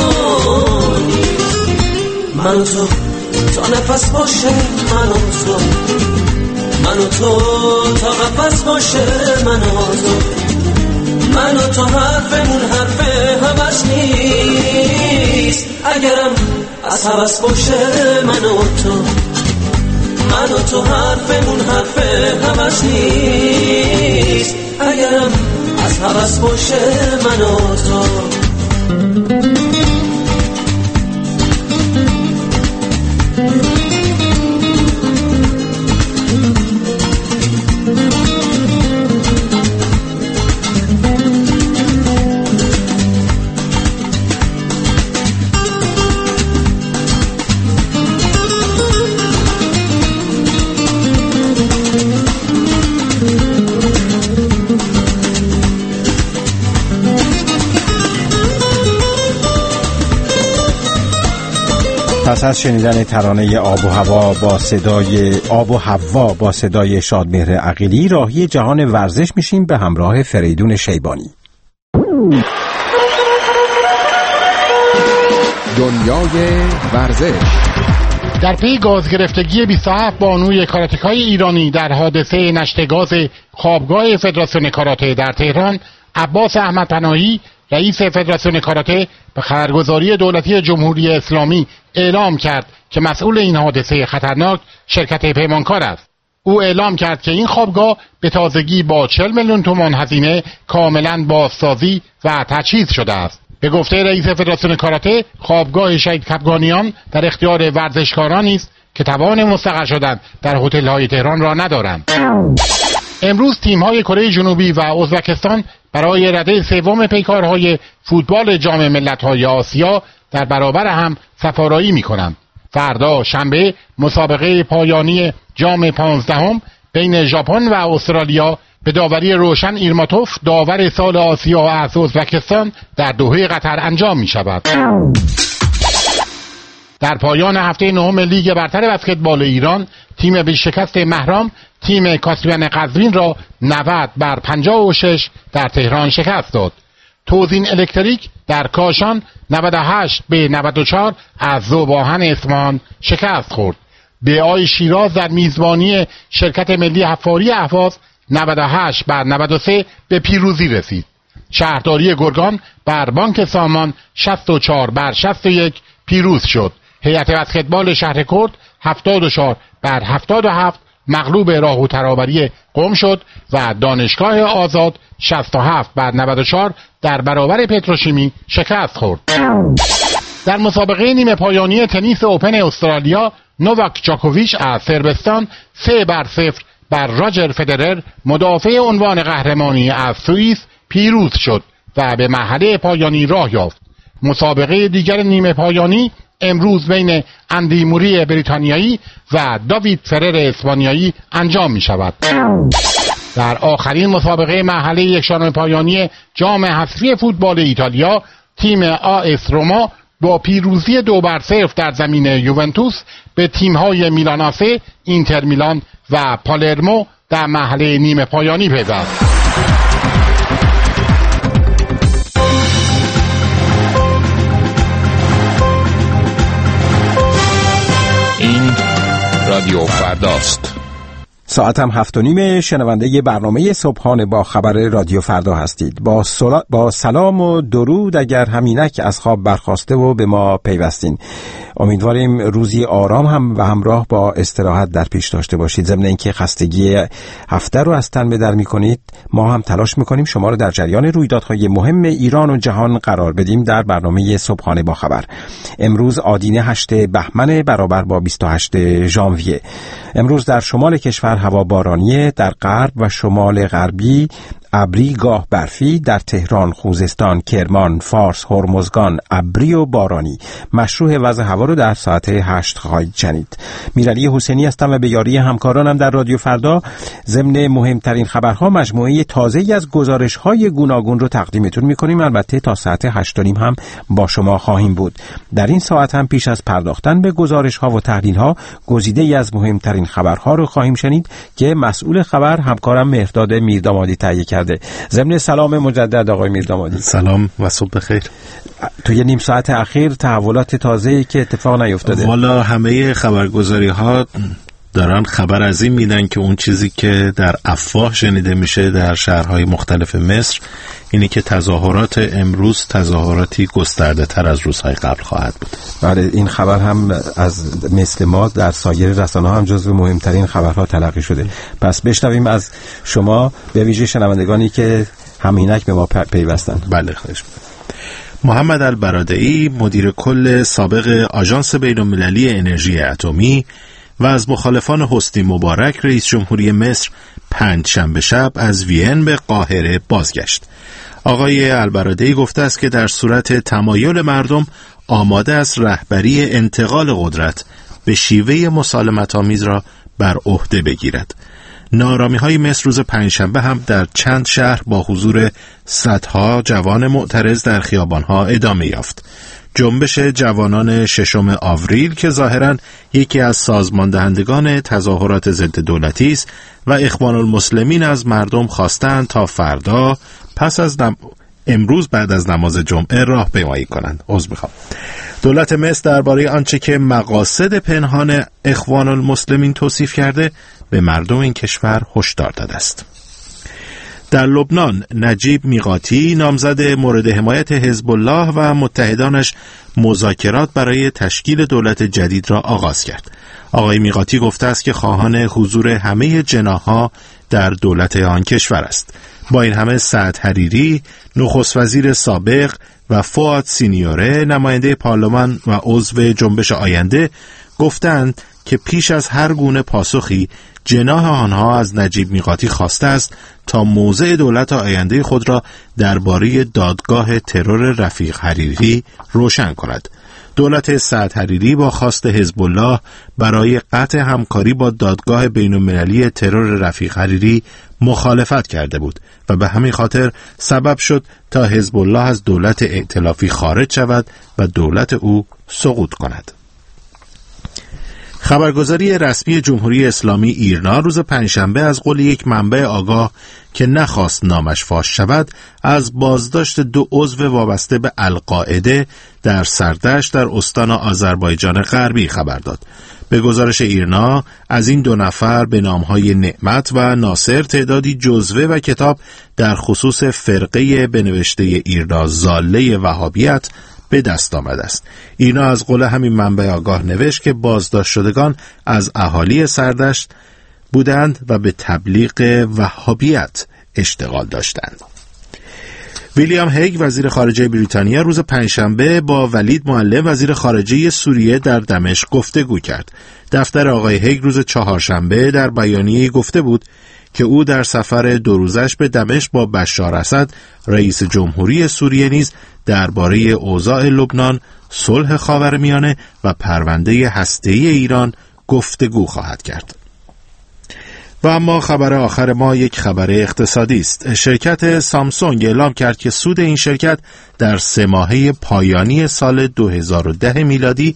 نیست. من و تو تا نفس باشه، من و تو، من و تو تا قفس باشه، من و تو، من و تو حرفمون حرف هوس نیست، اگرم از هوس باشه، من و تو، من و تو حرفمون حرف هوس نیست، اگرم از هوس باشه، من و تو. پس از شنیدن ترانه آب و هوا با صدای شادمهر عقیلی، راهی جهان ورزش میشیم به همراه فریدون شیبانی. دنیای ورزش. در پی گاز گرفتگی 27 بانوی کاراتکای ایرانی در حادثه نشت گاز خوابگاه فدراسیون کاراته در تهران، عباس احمد پناهی رئیس فدراسیون کاراته به خبرگزاری دولتی جمهوری اسلامی اعلام کرد که مسئول این حادثه خطرناک شرکت پیمانکار است. او اعلام کرد که این خوابگاه به تازگی با 40 میلیون تومان هزینه کاملا بازسازی و تجهیز شده است. به گفته رئیس فدراسیون کاراته، خوابگاه شهید کبگانیان در اختیار ورزشکارانی است که توان مستقر شدن در هتل‌های تهران را ندارند. امروز تیم‌های کره جنوبی و ازبکستان برای رده سوم پیکارهای فوتبال جام ملت‌های آسیا در برابر هم سفارایی می‌کنند. فردا شنبه مسابقه پایانی جام 15 بین ژاپن و استرالیا به داوری روشن ایرماتوف داور سال آسیا از ازبکستان در دوحه قطر انجام می‌شود. در پایان هفته نهم لیگ برتر بسکتبال ایران، تیم بیشکست مهرام تیم کاسبیان قزوین را 90-56 در تهران شکست داد. توزین الکتریک در کاشان 98-94 از ذوب‌آهن اصفهان شکست خورد. BI شیراز در میزبانی شرکت ملی حفاری اهواز 98-93 به پیروزی رسید. شهرداری گرگان بر بانک سامان 64-61 پیروز شد. هیئت بسکتبال شهر کرد 74-77 مغلوب راهو ترابری قم شد و دانشگاه آزاد 67-94 در برابر پتروشیمی شکست خورد. در مسابقه نیمه پایانی تنیس اوپن استرالیا، نوواک جاکوویچ از صربستان 3-0 بر راجر فدرر مدافع عنوان قهرمانی از سوئیس پیروز شد و به مرحله پایانی راه یافت. مسابقه دیگر نیمه پایانی امروز بین اندی موری بریتانیایی و داوید فرر اسپانیایی انجام می شود. در آخرین مسابقه مرحله یکشانه پایانی جام حذفی فوتبال ایتالیا، تیم AS روما با پیروزی 2-0 در زمین یوونتوس به تیم‌های میلاناسه، اینتر میلان و پالرمو در مرحله نیمه پایانی پیوست. این رادیو فرداست. ساعتم 7:30 شنونده برنامه صبحانه با خبر رادیو فردا هستید. با سلام و درود اگر همینک از خواب برخاسته و به ما پیوستین. امیدواریم روزی آرام هم و همراه با استراحت در پیش داشته باشید. ضمن اینکه خستگی هفته رو از تن به در می‌کنید، ما هم تلاش می‌کنیم شما رو در جریان رویدادهای مهم ایران و جهان قرار بدیم در برنامه صبحانه با خبر. امروز آدینه 8 بهمن برابر با 28 ژانویه. امروز در شمال کشور هوا بارانیه، در غرب و شمال غربی ابری گاه برفی، در تهران، خوزستان، کرمان، فارس، هرمزگان ابری و بارانی. مشروع وضع هوا رو در ساعت 8 خواهید شنید. میرعلی حسینی هستم و به یاری همکارانم در رادیو فردا ضمن مهمترین خبرها مجموعه تازه‌ای از گزارش‌های گوناگون رو تقدیمتون می‌کنیم. البته تا ساعت 8:30 هم با شما خواهیم بود. در این ساعت هم پیش از پرداختن به گزارش‌ها و تحلیل‌ها گزیده‌ای از مهمترین خبرها رو خواهیم شنید که مسئول خبر همکارم مهرداد میردامادی تهیه کرده. ضمن سلام مجدد آقای میردامادی. سلام و صبح بخیر. تو یه نیم ساعت اخیر تحولات تازه‌ای که اتفاق نیفتاده. والا همه خبرگزاری‌ها دارن خبر از این میدن که اون چیزی که در افواه شنیده میشه در شهرهای مختلف مصر اینه که تظاهرات امروز تظاهراتی گسترده تر از روزهای قبل خواهد بود. بله، این خبر هم از مثل ما در سایر رسانه‌ها هم جزو مهمترین خبرها تلقی شده. پس بشنویم از شما، به ویژه شنوندگانی که همینک به ما پیوستن. بله، خواهش می‌کنم. محمد البرادعی، مدیر کل سابق آژانس بین‌المللی انرژی اتمی و از مخالفان حسنی مبارک رئیس جمهوری مصر پنجشنبه شب از وین به قاهره بازگشت. آقای البرادعی گفته است که در صورت تمایل مردم آماده است رهبری انتقال قدرت به شیوه مسالمت‌آمیز را بر عهده بگیرد. ناآرامی‌های مصر روز پنجشنبه هم در چند شهر با حضور صدها جوان معترض در خیابان‌ها ادامه یافت. جنبش جوانان 6 آوریل که ظاهراً یکی از سازماندهندگان تظاهرات ضد دولتی است و اخوان المسلمین از مردم خواستند تا فردا پس از امروز بعد از نماز جمعه راهپیمایی کنند. دولت مصر درباره آنچه که مقاصد پنهان اخوان المسلمین توصیف کرده به مردم این کشور هشدار داده است. در لبنان نجیب میقاتی نامزد مورد حمایت حزب الله و متحدانش مذاکرات برای تشکیل دولت جدید را آغاز کرد. آقای میقاتی گفته است که خواهان حضور همه جناح‌ها در دولت آن کشور است. با این همه سعد حریری، نخست وزیر سابق و فؤاد سینیوره، نماینده پارلمان و عضو جنبش آینده، گفتند که پیش از هر گونه پاسخی جناح آنها از نجیب میقاتی خواسته است تا موضع دولت آینده خود را درباره دادگاه ترور رفیق حریری روشن کند. دولت سعد حریری با خواست حزب الله برای قطع همکاری با دادگاه بین‌المللی ترور رفیق حریری مخالفت کرده بود و به همین خاطر سبب شد تا حزب الله از دولت ائتلافی خارج شود و دولت او سقوط کند. خبرگزاری رسمی جمهوری اسلامی ایرنا روز پنجشنبه از قول یک منبع آگاه که نخواست نامش فاش شود از بازداشت 2 عضو وابسته به القاعده در سردشت در استان آذربایجان غربی خبر داد. به گزارش ایرنا از این 2 نفر به نامهای نعمت و ناصر تعدادی جزوه و کتاب در خصوص فرقه به نوشته ایرنا ضاله وهابیت به دست آمده است. اینا از قول همین منبع آگاه نوشت که بازداشت شدگان از اهالی سردشت بودند و به تبلیغ وهابیت اشتغال داشتند. ویلیام هیگ وزیر خارجه بریتانیا روز پنجشنبه با ولید معلم وزیر خارجه سوریه در دمشق گفتگو کرد. دفتر آقای هیگ روز چهارشنبه در بیانیه‌ای گفته بود که او در سفر 2 روزش به دمشق با بشار اسد رئیس جمهوری سوریه نیز درباره اوضاع لبنان، صلح خاورمیانه و پرونده هسته‌ای ایران گفتگو خواهد کرد. و اما خبر آخر ما یک خبر اقتصادی است. شرکت سامسونگ اعلام کرد که سود این شرکت در 3 ماهه پایانی سال 2010 میلادی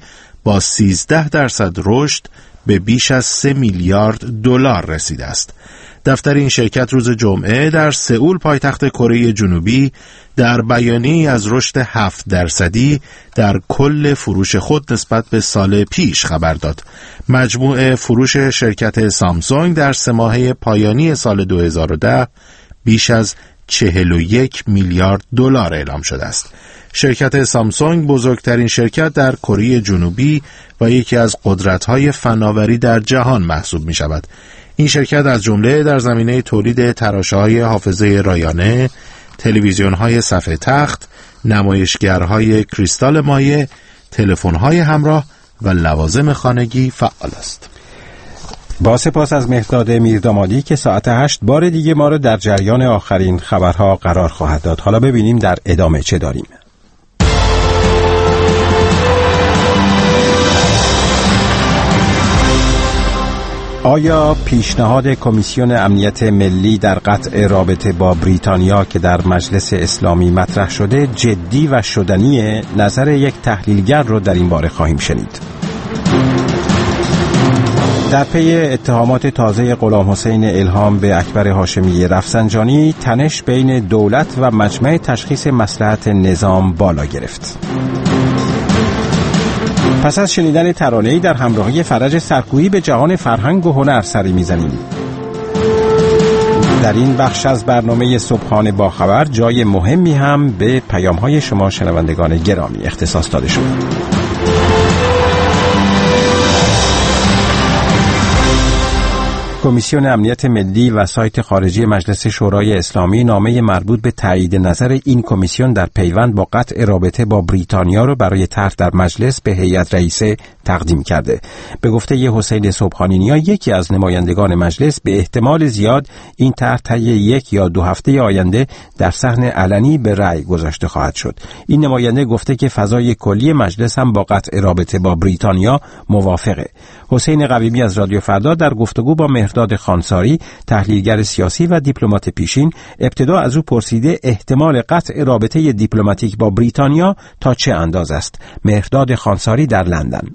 با 13% رشد به بیش از 3 میلیارد دلار رسیده است. دفتر این شرکت روز جمعه در سئول پایتخت کره جنوبی در بیانیه‌ای از رشد 7% در کل فروش خود نسبت به سال پیش خبر داد. مجموع فروش شرکت سامسونگ در 3 ماهه پایانی سال 2010 بیش از 41 میلیارد دلار اعلام شده است. شرکت سامسونگ بزرگترین شرکت در کره جنوبی و یکی از قدرت‌های فناوری در جهان محسوب می‌شود. این شرکت از جمله در زمینه تولید تراشه‌های حافظه رایانه، تلویزیون‌های صفحه تخت، نمایشگرهای کریستال مایع، تلفن‌های همراه و لوازم خانگی فعال است. با سپاس از مهرداد میردامادی که ساعت 8 بار دیگه ما رو در جریان آخرین خبرها قرار خواهد داد. حالا ببینیم در ادامه چه داریم. آیا پیشنهاد کمیسیون امنیت ملی در قطع رابطه با بریتانیا که در مجلس اسلامی مطرح شده جدی و شدنیه؟ نظر یک تحلیلگر رو در این باره خواهیم شنید. در پی اتهامات تازه غلام حسین الهام به اکبر هاشمی رفسنجانی، تنش بین دولت و مجمع تشخیص مصلحت نظام بالا گرفت. پس از شنیدن ترانه‌ای در همراهی فرج سرکویی به جهان فرهنگ و هنر سری میزنیم. در این بخش از برنامه صبحانه با خبر جای مهمی هم به پیام‌های شما شنوندگان گرامی اختصاص داده شد. کمیسیون امنیت ملی و سایت خارجی مجلس شورای اسلامی نامه مربوط به تایید نظر این کمیسیون در پیوند با قطع رابطه با بریتانیا را برای طرح در مجلس به هیئت رئیسه تقدیم کرده. به گفته حسین صبحانی نیا، یکی از نمایندگان مجلس، به احتمال زیاد این طرح طی 1 یا 2 هفته آینده در صحن علنی به رأی گذاشته خواهد شد. این نماینده گفته که فضای کلی مجلس هم با قطع رابطه با بریتانیا موافقه. حسین قویمی از رادیو فردا در گفتگو با مهرداد خانساری، تحلیلگر سیاسی و دیپلمات پیشین، ابتدا از او پرسیده احتمال قطع رابطه دیپلماتیک با بریتانیا تا چه انداز است. مهرداد خانساری در لندن: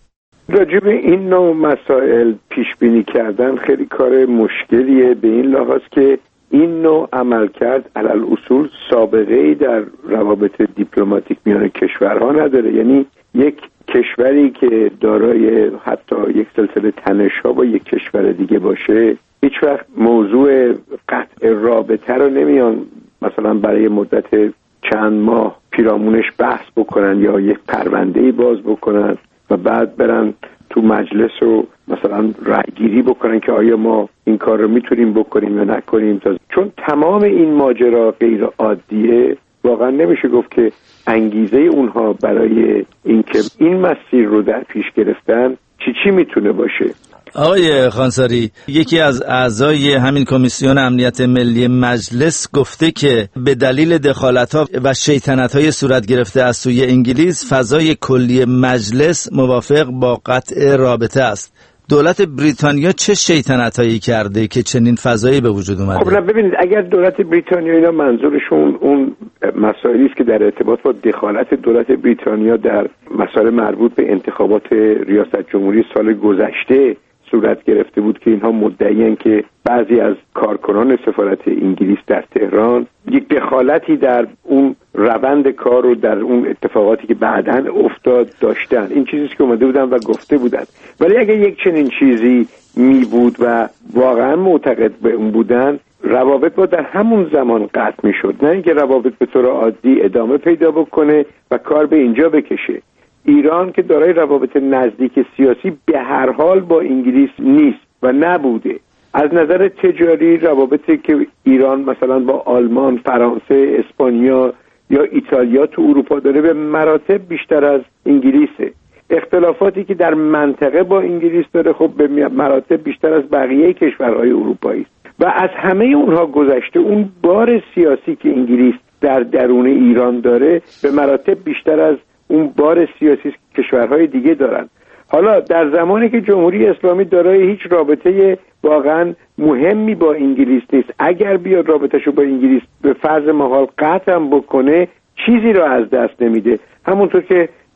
راجب این نوع مسائل پیش بینی کردن خیلی کار مشکلیه، به این لحاظ که این نوع عملکرد علل اصول سابقه‌ای در روابط دیپلماتیک میان کشورها نداره. یعنی یک کشوری که دارای حتی یک سلسله تنش‌ها با یک کشور دیگه باشه، هیچ وقت موضوع قطع رابطه رو نمیان مثلا برای مدت چند ماه پیرامونش بحث بکنن یا یک پرونده‌ای باز بکنن و بعد برن تو مجلس رو مثلا رأیگیری بکنن که آیا ما این کار رو میتونیم بکنیم یا نکنیم. چون تمام این ماجرا غیر عادیه، واقعا نمیشه گفت که انگیزه اونها برای اینکه این مسیر رو در پیش گرفتن چی میتونه باشه. آقای خانساری، یکی از اعضای همین کمیسیون امنیت ملی مجلس گفته که به دلیل دخالت‌ها و شیطنت‌های صورت گرفته از سوی انگلیس، فضای کلی مجلس موافق با قطع رابطه است. دولت بریتانیا چه شیطنتایی کرده که چنین فضایی به وجود اومده؟ خب ببینید، اگر دولت بریتانیا اینا منظورشون اون مسائلی است که در ارتباط با دخالت دولت بریتانیا در مسائل مربوط به انتخابات ریاست جمهوری سال گذشته صورت گرفته بود که اینها مدعیان که بعضی از کارکنان سفارت انگلیس در تهران یک دخالتی در اون روند کار و در اون اتفاقاتی که بعداً افتاد داشتن. این چیزی که اومده بودن و گفته بودن. ولی اگه یک چنین چیزی می بود و واقعا معتقد به اون بودن، روابط با در همون زمان قطع می شد، نه اینکه روابط به طور عادی ادامه پیدا بکنه و کار به اینجا بکشه. ایران که دارای روابط نزدیک سیاسی به هر حال با انگلیس نیست و نبوده. از نظر تجاری روابطی که ایران مثلا با آلمان، فرانسه، اسپانیا یا ایتالیا تو اروپا داره به مراتب بیشتر از انگلیسه. اختلافاتی که در منطقه با انگلیس داره خب به مراتب بیشتر از بقیه کشورهای اروپایی است. و از همه اونها گذشته اون بار سیاسی که انگلیس در درون ایران داره به مراتب بیشتر از اون بار سیاسی کشورهای دیگه دارن. حالا در زمانی که جمهوری اسلامی دارای هیچ رابطه واقعا مهمی با انگلیس نیست، اگر بیاد رابطه‌شو با انگلیس به فرض محال قطع هم بکنه، چیزی رو از دست نمیده. همونطور که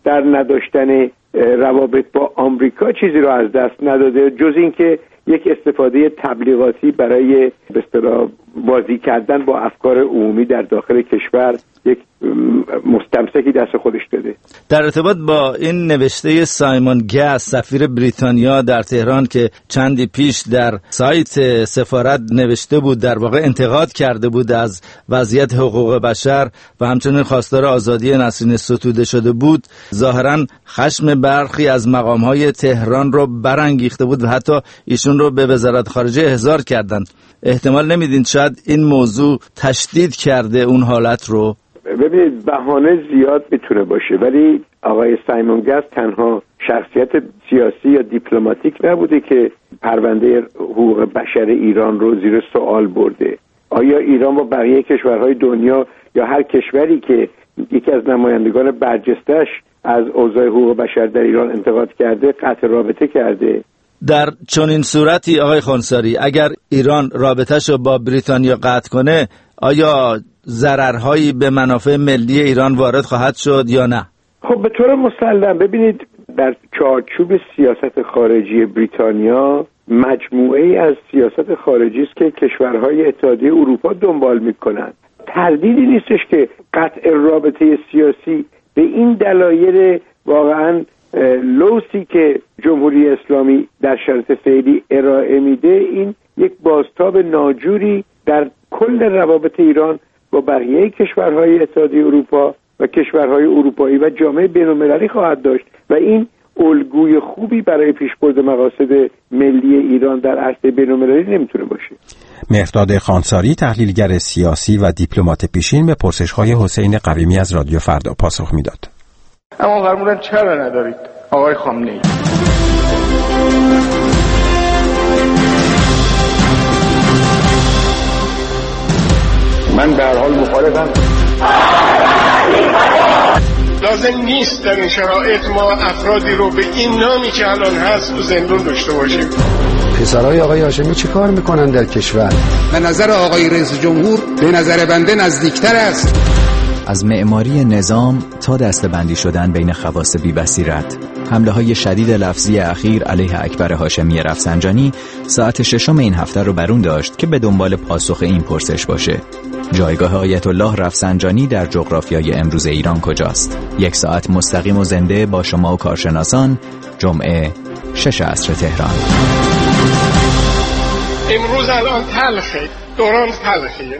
در نداشتن روابط با آمریکا چیزی رو از دست نداده، جز اینکه یک استفاده تبلیغاتی برای به اصطلاح بازی کردن با افکار عمومی در داخل کشور یک مستمسکی دست خودش داده. در ارتباط با این نوشته سایمون گس سفیر بریتانیا در تهران که چندی پیش در سایت سفارت نوشته بود، در واقع انتقاد کرده بود از وضعیت حقوق بشر و همچنین خواستار آزادی نسرین ستوده شده بود، ظاهراً خشم برخی از مقام‌های تهران رو برانگیخته بود و حتی ایشون رو به وزارت خارجه احضار کردند. احتمال نمیدین شاید این موضوع تشدید کرده اون حالت رو؟ ببینید بهانه زیاد میتونه باشه، ولی آقای سایمون گس تنها شخصیت سیاسی یا دیپلماتیک نبوده که پرونده حقوق بشر ایران رو زیر سوال برده. آیا ایران با بقیه کشورهای دنیا یا هر کشوری که یکی از نمایندگان برجسته‌اش از اوضاع حقوق بشر در ایران انتقاد کرده قطع رابطه کرده؟ در چنین صورتی آقای خانساری اگر ایران رابطه‌اش رو با بریتانیا قطع کنه، آیا ضررهایی به منافع ملی ایران وارد خواهد شد یا نه؟ خب به طور مسلم ببینید در چارچوب سیاست خارجی بریتانیا مجموعه‌ای از سیاست خارجی است که کشورهای اتحادیه اروپا دنبال می‌کنند. تردیدی نیستش که قطع رابطه سیاسی به این دلایل واقعاً لوسی که جمهوری اسلامی در شرط فعلی ارائه میده، این یک بازتاب ناجوری در کل روابط ایران با بقیه کشورهای اتحادیه اروپا و کشورهای اروپایی و جامعه بین‌المللی خواهد داشت و این الگوی خوبی برای پیشبرد مقاصد ملی ایران در عرصه بین‌المللی نمیتونه باشه. مهرداد خانساری، تحلیلگر سیاسی و دیپلمات پیشین، به پرسش‌های حسین قویمی از رادیو فردا پاسخ میداد. اما فرمودن چرا ندارید آقای خامنه‌ای؟ من به هر حال مخالفم. لازم نیست در این شرایط ما افرادی رو به این نامی که الان هست تو زندان داشته باشیم. پسرای آقای هاشمی چی کار میکنن در کشور؟ به نظر آقای رئیس جمهور به نظر بنده نزدیکتر است. از معماری نظام تا دسته‌بندی شدن بین خواص بی‌بصیرت، حمله‌های شدید لفظی اخیر علیه اکبر هاشمی رفسنجانی ساعت 6 این هفته رو برون داشت که به دنبال پاسخ این پرسش باشه: جایگاه آیت الله رفسنجانی در جغرافیای امروز ایران کجاست؟ 1 ساعت مستقیم و زنده با شما و کارشناسان، جمعه 6 عصر تهران. امروز الان تلخه، دوران تلخه.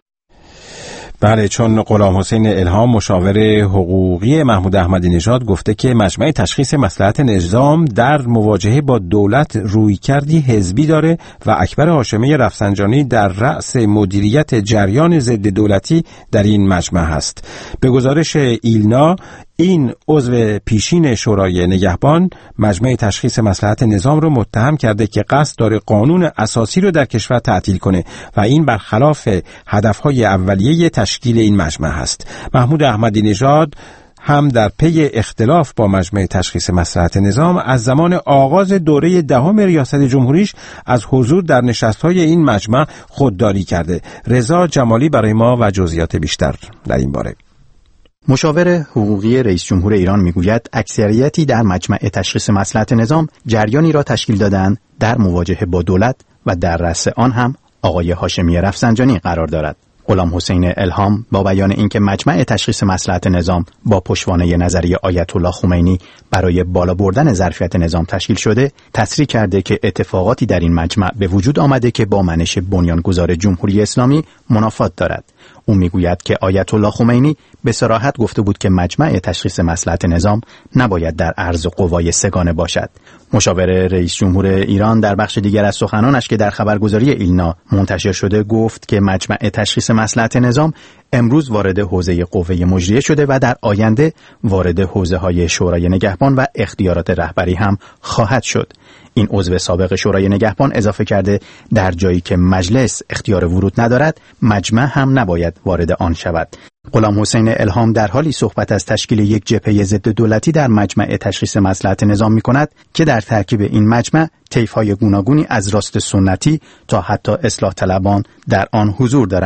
بله، چون غلام حسین الهام مشاور حقوقی محمود احمدی نژاد گفته که مجمع تشخیص مصلحت نظام در مواجهه با دولت رویکردی حزبی داره و اکبر هاشمی رفسنجانی در رأس مدیریت جریان ضد دولتی در این مجمع هست. به گزارش ایلنا، این عضو پیشین شورای نگهبان مجمع تشخیص مصلحت نظام رو متهم کرده که قصد داره قانون اساسی رو در کشور تعطیل کنه و این برخلاف هدفهای اولیه تشکیل این مجمع هست. محمود احمدی نژاد هم در پی اختلاف با مجمع تشخیص مصلحت نظام از زمان آغاز دوره 10 ریاست جمهوریش از حضور در نشست‌های این مجمع خودداری کرده. رضا جمالی برای ما و جزئیات بیشتر در این باره. مشاور حقوقی رئیس جمهور ایران میگوید اکثریتی در مجمع تشخیص مصلحت نظام جریانی را تشکیل دادند در مواجهه با دولت و در رأس آن هم آقای هاشمی رفسنجانی قرار دارد. غلام حسین الهام با بیان اینکه مجمع تشخیص مصلحت نظام با پشتوانه نظریه آیت الله خمینی برای بالا بردن ظرفیت نظام تشکیل شده، تصریح کرده که اتفاقاتی در این مجمع به وجود آمده که با منش بنیانگذار جمهوری اسلامی منافات دارد. او میگوید که آیت الله خمینی به صراحت گفته بود که مجمع تشخیص مصلحت نظام نباید در عرض قوای سگانه باشد. مشاور رئیس جمهور ایران در بخش دیگر از سخنانش که در خبرگزاری ایلنا منتشر شده گفت که مجمع تشخیص مصلحت نظام امروز وارد حوزه قوه مجریه شده و در آینده وارد حوزه‌های شورای نگهبان و اختیارات رهبری هم خواهد شد. این عضو سابق شورای نگهبان اضافه کرده در جایی که مجلس اختیار ورود ندارد، مجمع هم نباید وارد آن شود. غلام حسین الهام در حالی صحبت از تشکیل یک جبهه ضد دولتی در مجمع تشخیص مصلحت نظام می‌کند که در ترکیب این مجمع طیف‌های گوناگونی از راست سنتی تا حتی اصلاح طلبان در آن حضور دارند.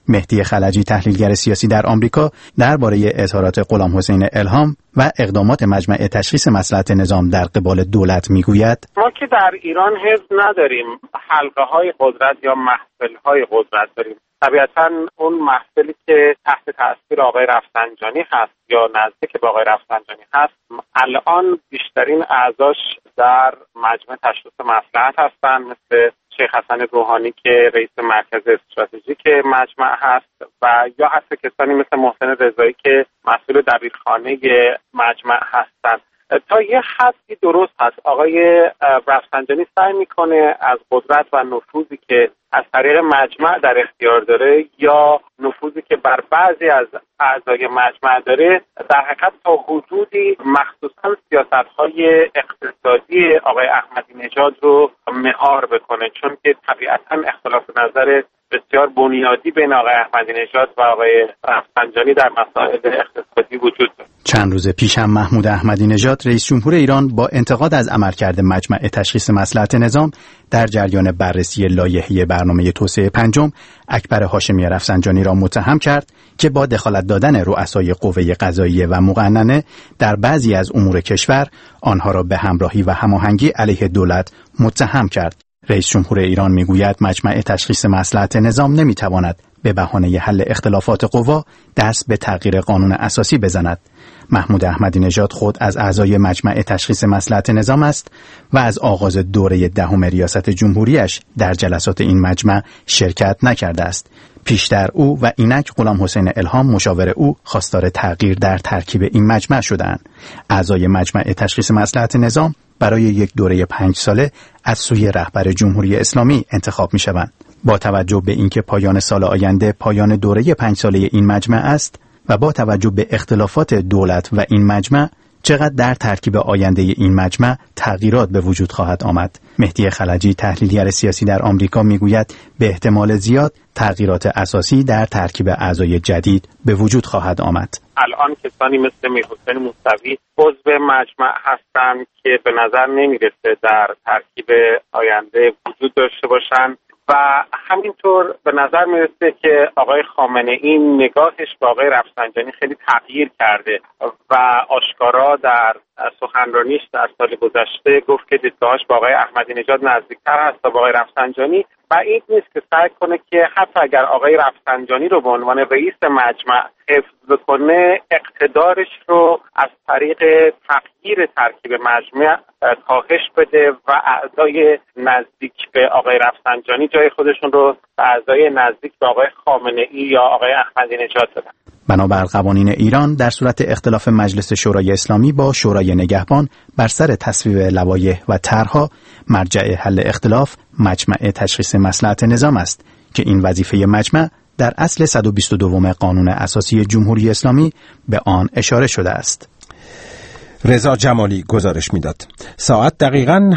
مهدی خلجی تحلیلگر سیاسی در آمریکا درباره اظهارات غلام حسین الهام و اقدامات مجمع تشخیص مصلحت نظام در قبال دولت میگوید ما که در ایران حزب نداریم، حلقه‌های قدرت یا محفل‌های قدرت داریم. طبیعتاً اون محفلی که تحت تأثیر آقای رفسنجانی هست یا نزدیک به آقای رفسنجانی هست، الان بیشترین اعضاش در مجمع تشخیص مصلحت هستند، مثل شیخ حسن روحانی که رئیس مرکز استراتژیک مجمع هست و یا حتی کسانی مثل محسن رضایی که مسئول دبیرخانه مجمع هستند. تا یه حدی درست هست آقای رفسنجانی سعی میکنه از قدرت و نفوذی که از طریق مجمع در اختیار داره یا نفوذی که بر بعضی از اعضای مجمع داره، در حقیقت تا حدودی مخصوصا سیاست‌های اقتصادی آقای احمدی نژاد رو مهار بکنه، چون که طبیعتاً اختلاف نظر بسیار بنیادی بین آقای احمدی نژاد و آقای رفسنجانی در مسائل اقتصادی وجود داره. چند روز پیش هم محمود احمدی نژاد رئیس جمهور ایران با انتقاد از عملکرد مجمع تشخیص مصلحت نظام در جریان بررسی لایحه برنامه توسعه پنجم اکبر هاشمی رفسنجانی را متهم کرد که با دخالت دادن رؤسای قوه قضاییه و مقننه در بعضی از امور کشور آنها را به همراهی و هماهنگی علیه دولت متهم کرد. رئیس جمهور ایران میگوید مجمع تشخیص مصلحت نظام نمیتواند به بهانه حل اختلافات قوا دست به تغییر قانون اساسی بزند. محمود احمدی نژاد خود از اعضای مجمع تشخیص مصلحت نظام است و از آغاز دوره دهم ریاست جمهوریش در جلسات این مجمع شرکت نکرده است. پیشتر او و اینک غلام حسین الهام مشاور او خواستار تغییر در ترکیب این مجمع شدند. اعضای مجمع تشخیص مصلحت نظام برای یک دوره 5 ساله از سوی رهبر جمهوری اسلامی انتخاب می شوند. با توجه به اینکه پایان سال آینده پایان دوره 5 ساله این مجمع است و با توجه به اختلافات دولت و این مجمع، چقدر در ترکیب آینده این مجمع تغییرات به وجود خواهد آمد. مهدی خلجی تحلیلگر سیاسی در آمریکا میگوید به احتمال زیاد تغییرات اساسی در ترکیب اعضای جدید به وجود خواهد آمد. الان کسانی مثل میرحسین موسوی عضو مجمع هستند که به نظر نمیرسه در ترکیب آینده وجود داشته باشند و همینطور به نظر میرسه که آقای خامنه‌ای نگاهش به آقای رفسنجانی خیلی تغییر کرده و آشکارا در سخنرانیش در سال گذشته گفت که دیدگاهش با آقای احمدی نژاد نزدیکتر هست تا با آقای رفسنجانی. بعید نیست که سعی کنه که حتی اگر آقای رفسنجانی رو به عنوان رئیس مجمع حفظ بکنه، اقتدارش رو از طریق تغییر ترکیب مجمع کاهش بده و اعضای نزدیک به آقای رفسنجانی جای خودشون رو به اعضای نزدیک به آقای خامنه‌ای یا آقای احمدی نژاد بدن. بنابر قوانین ایران در صورت اختلاف مجلس شورای اسلامی با شورای نگهبان بر سر تصویب لوایح و طرح‌ها، مرجع حل اختلاف مجمع تشخیص مصلحت نظام است که این وظیفه مجمع در اصل 122 قانون اساسی جمهوری اسلامی به آن اشاره شده است. رضا جمالی گزارش میداد. ساعت دقیقاً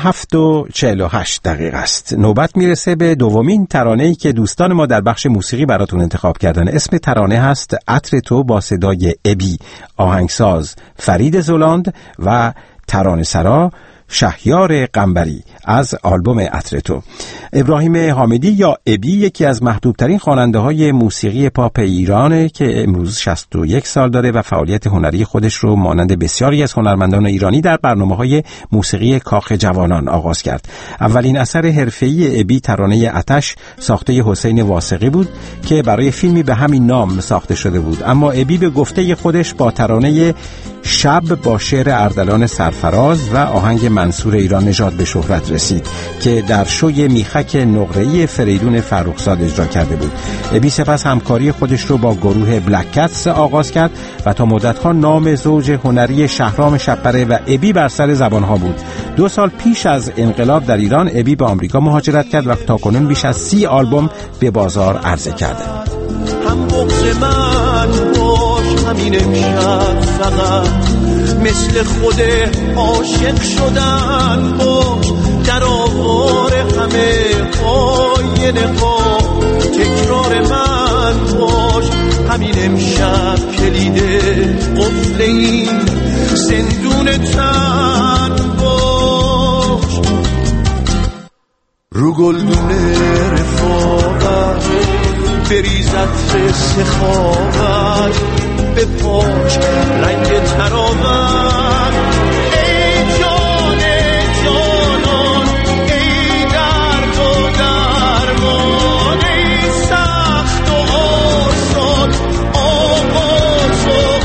7:48 است. نوبت میرسه به دومین ترانه‌ای که دوستان ما در بخش موسیقی براتون انتخاب کردن. اسم ترانه هست عطر تو با صدای ابی، آهنگساز فرید زولاند و ترانه سرا شهیار قنبری از آلبوم عطر تو. ابراهیم حامدی یا ابی یکی از محبوبترین خواننده‌های موسیقی پاپ ایرانه که امروز 61 سال داره و فعالیت هنری خودش رو مانند بسیاری از هنرمندان ایرانی در برنامه‌های موسیقی کاخ جوانان آغاز کرد. اولین اثر حرفه‌ای ابی ترانه آتش ساخته حسین واثقی بود که برای فیلمی به همین نام ساخته شده بود، اما ابی به گفته خودش با ترانه شب با شعر اردلان سرفراز و آهنگ منصور ایران نژاد به شهرت رسید که در شوی میخک نقره‌ای فریدون فرخزاد اجرا کرده بود. ابی سپس همکاری خودش رو با گروه بلک کتس آغاز کرد و تا مدت‌ها نام زوج هنری شهرام شب‌پره و ابی بر سر زبان‌ها بود. 2 سال پیش از انقلاب در ایران ابی به آمریکا مهاجرت کرد و تاکنون بیش از 30 آلبوم به بازار عرضه کرده. هم بغض من باش همین امشب فقط مثل خود عاشق شدن باش، در آوار همه آینه ها تکرار من باش، همین امشب کلید قفل این زندون تن باش، رو گلدون رفاقت بریزد سخاوت به پاش رنگ تراوت. ای جان جانان، ای درد و درمان، ای سخت و آسان، آغاز و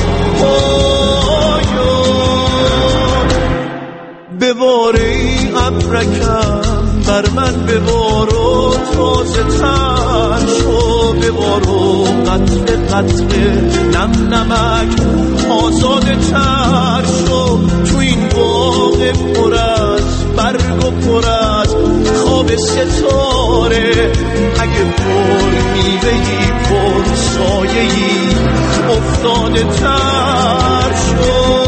پایان. ببار ای ابرکم بر من ببار و تازه تر شو، ببار و قطره قطره نم نمک آزاده تر شو. تو این باغ پر از برگ و پر از خواب ستاره، اگه پر میوهی پر سایه‌ای افتاده تر شو.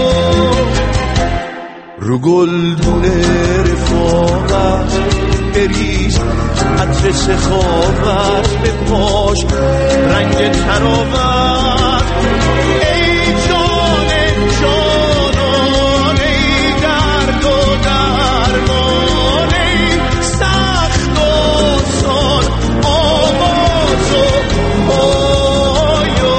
رو گلدونه رفاقت بریز عطر سخاوت به پاش رنگ تراوت. ای جان جانان، ای درد و درمان، ای سخت و آسان، آواز و پایان.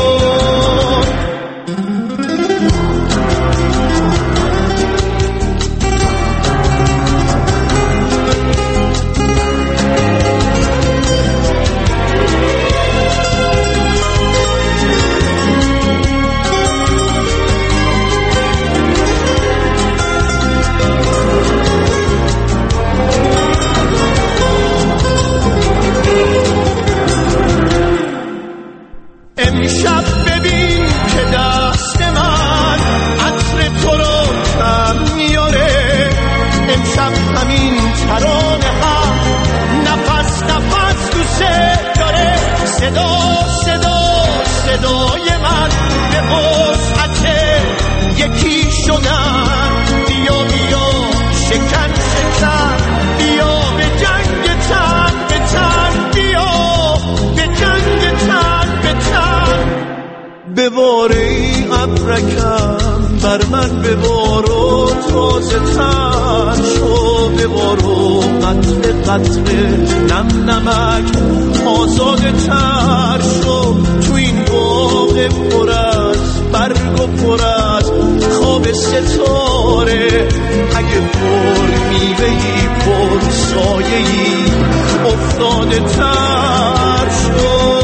امشب ببین که دست من عطر تو رو کم میاره، امشب همین ترانه هم نفس نفس دوست داره. صدا صدا صدای من به وسعت یکی شدن. بیا بیا شکن شکن، بیا به جنگ تن به تن، بیا به جنگ تن به تن. ببار ای ابرکم بر من ببار و تازه تر شو، ببار و قطره قطره نم نمک آزاده تر شو. تو این باغ پر از برگ و پر از خواب ستاره، اگه پر میوهی پر سایه‌ای افتاده تر شو.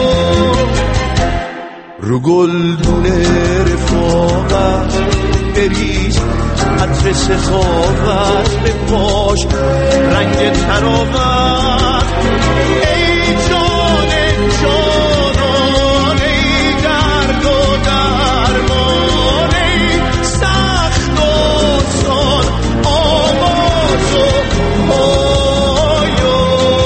رو گلدونه رفاقت بریز عطر سخاوت به پاش رنگ تراوت. ای جان جانان، ای درد و درمان، ای سخت و آسان، آواز و پایان.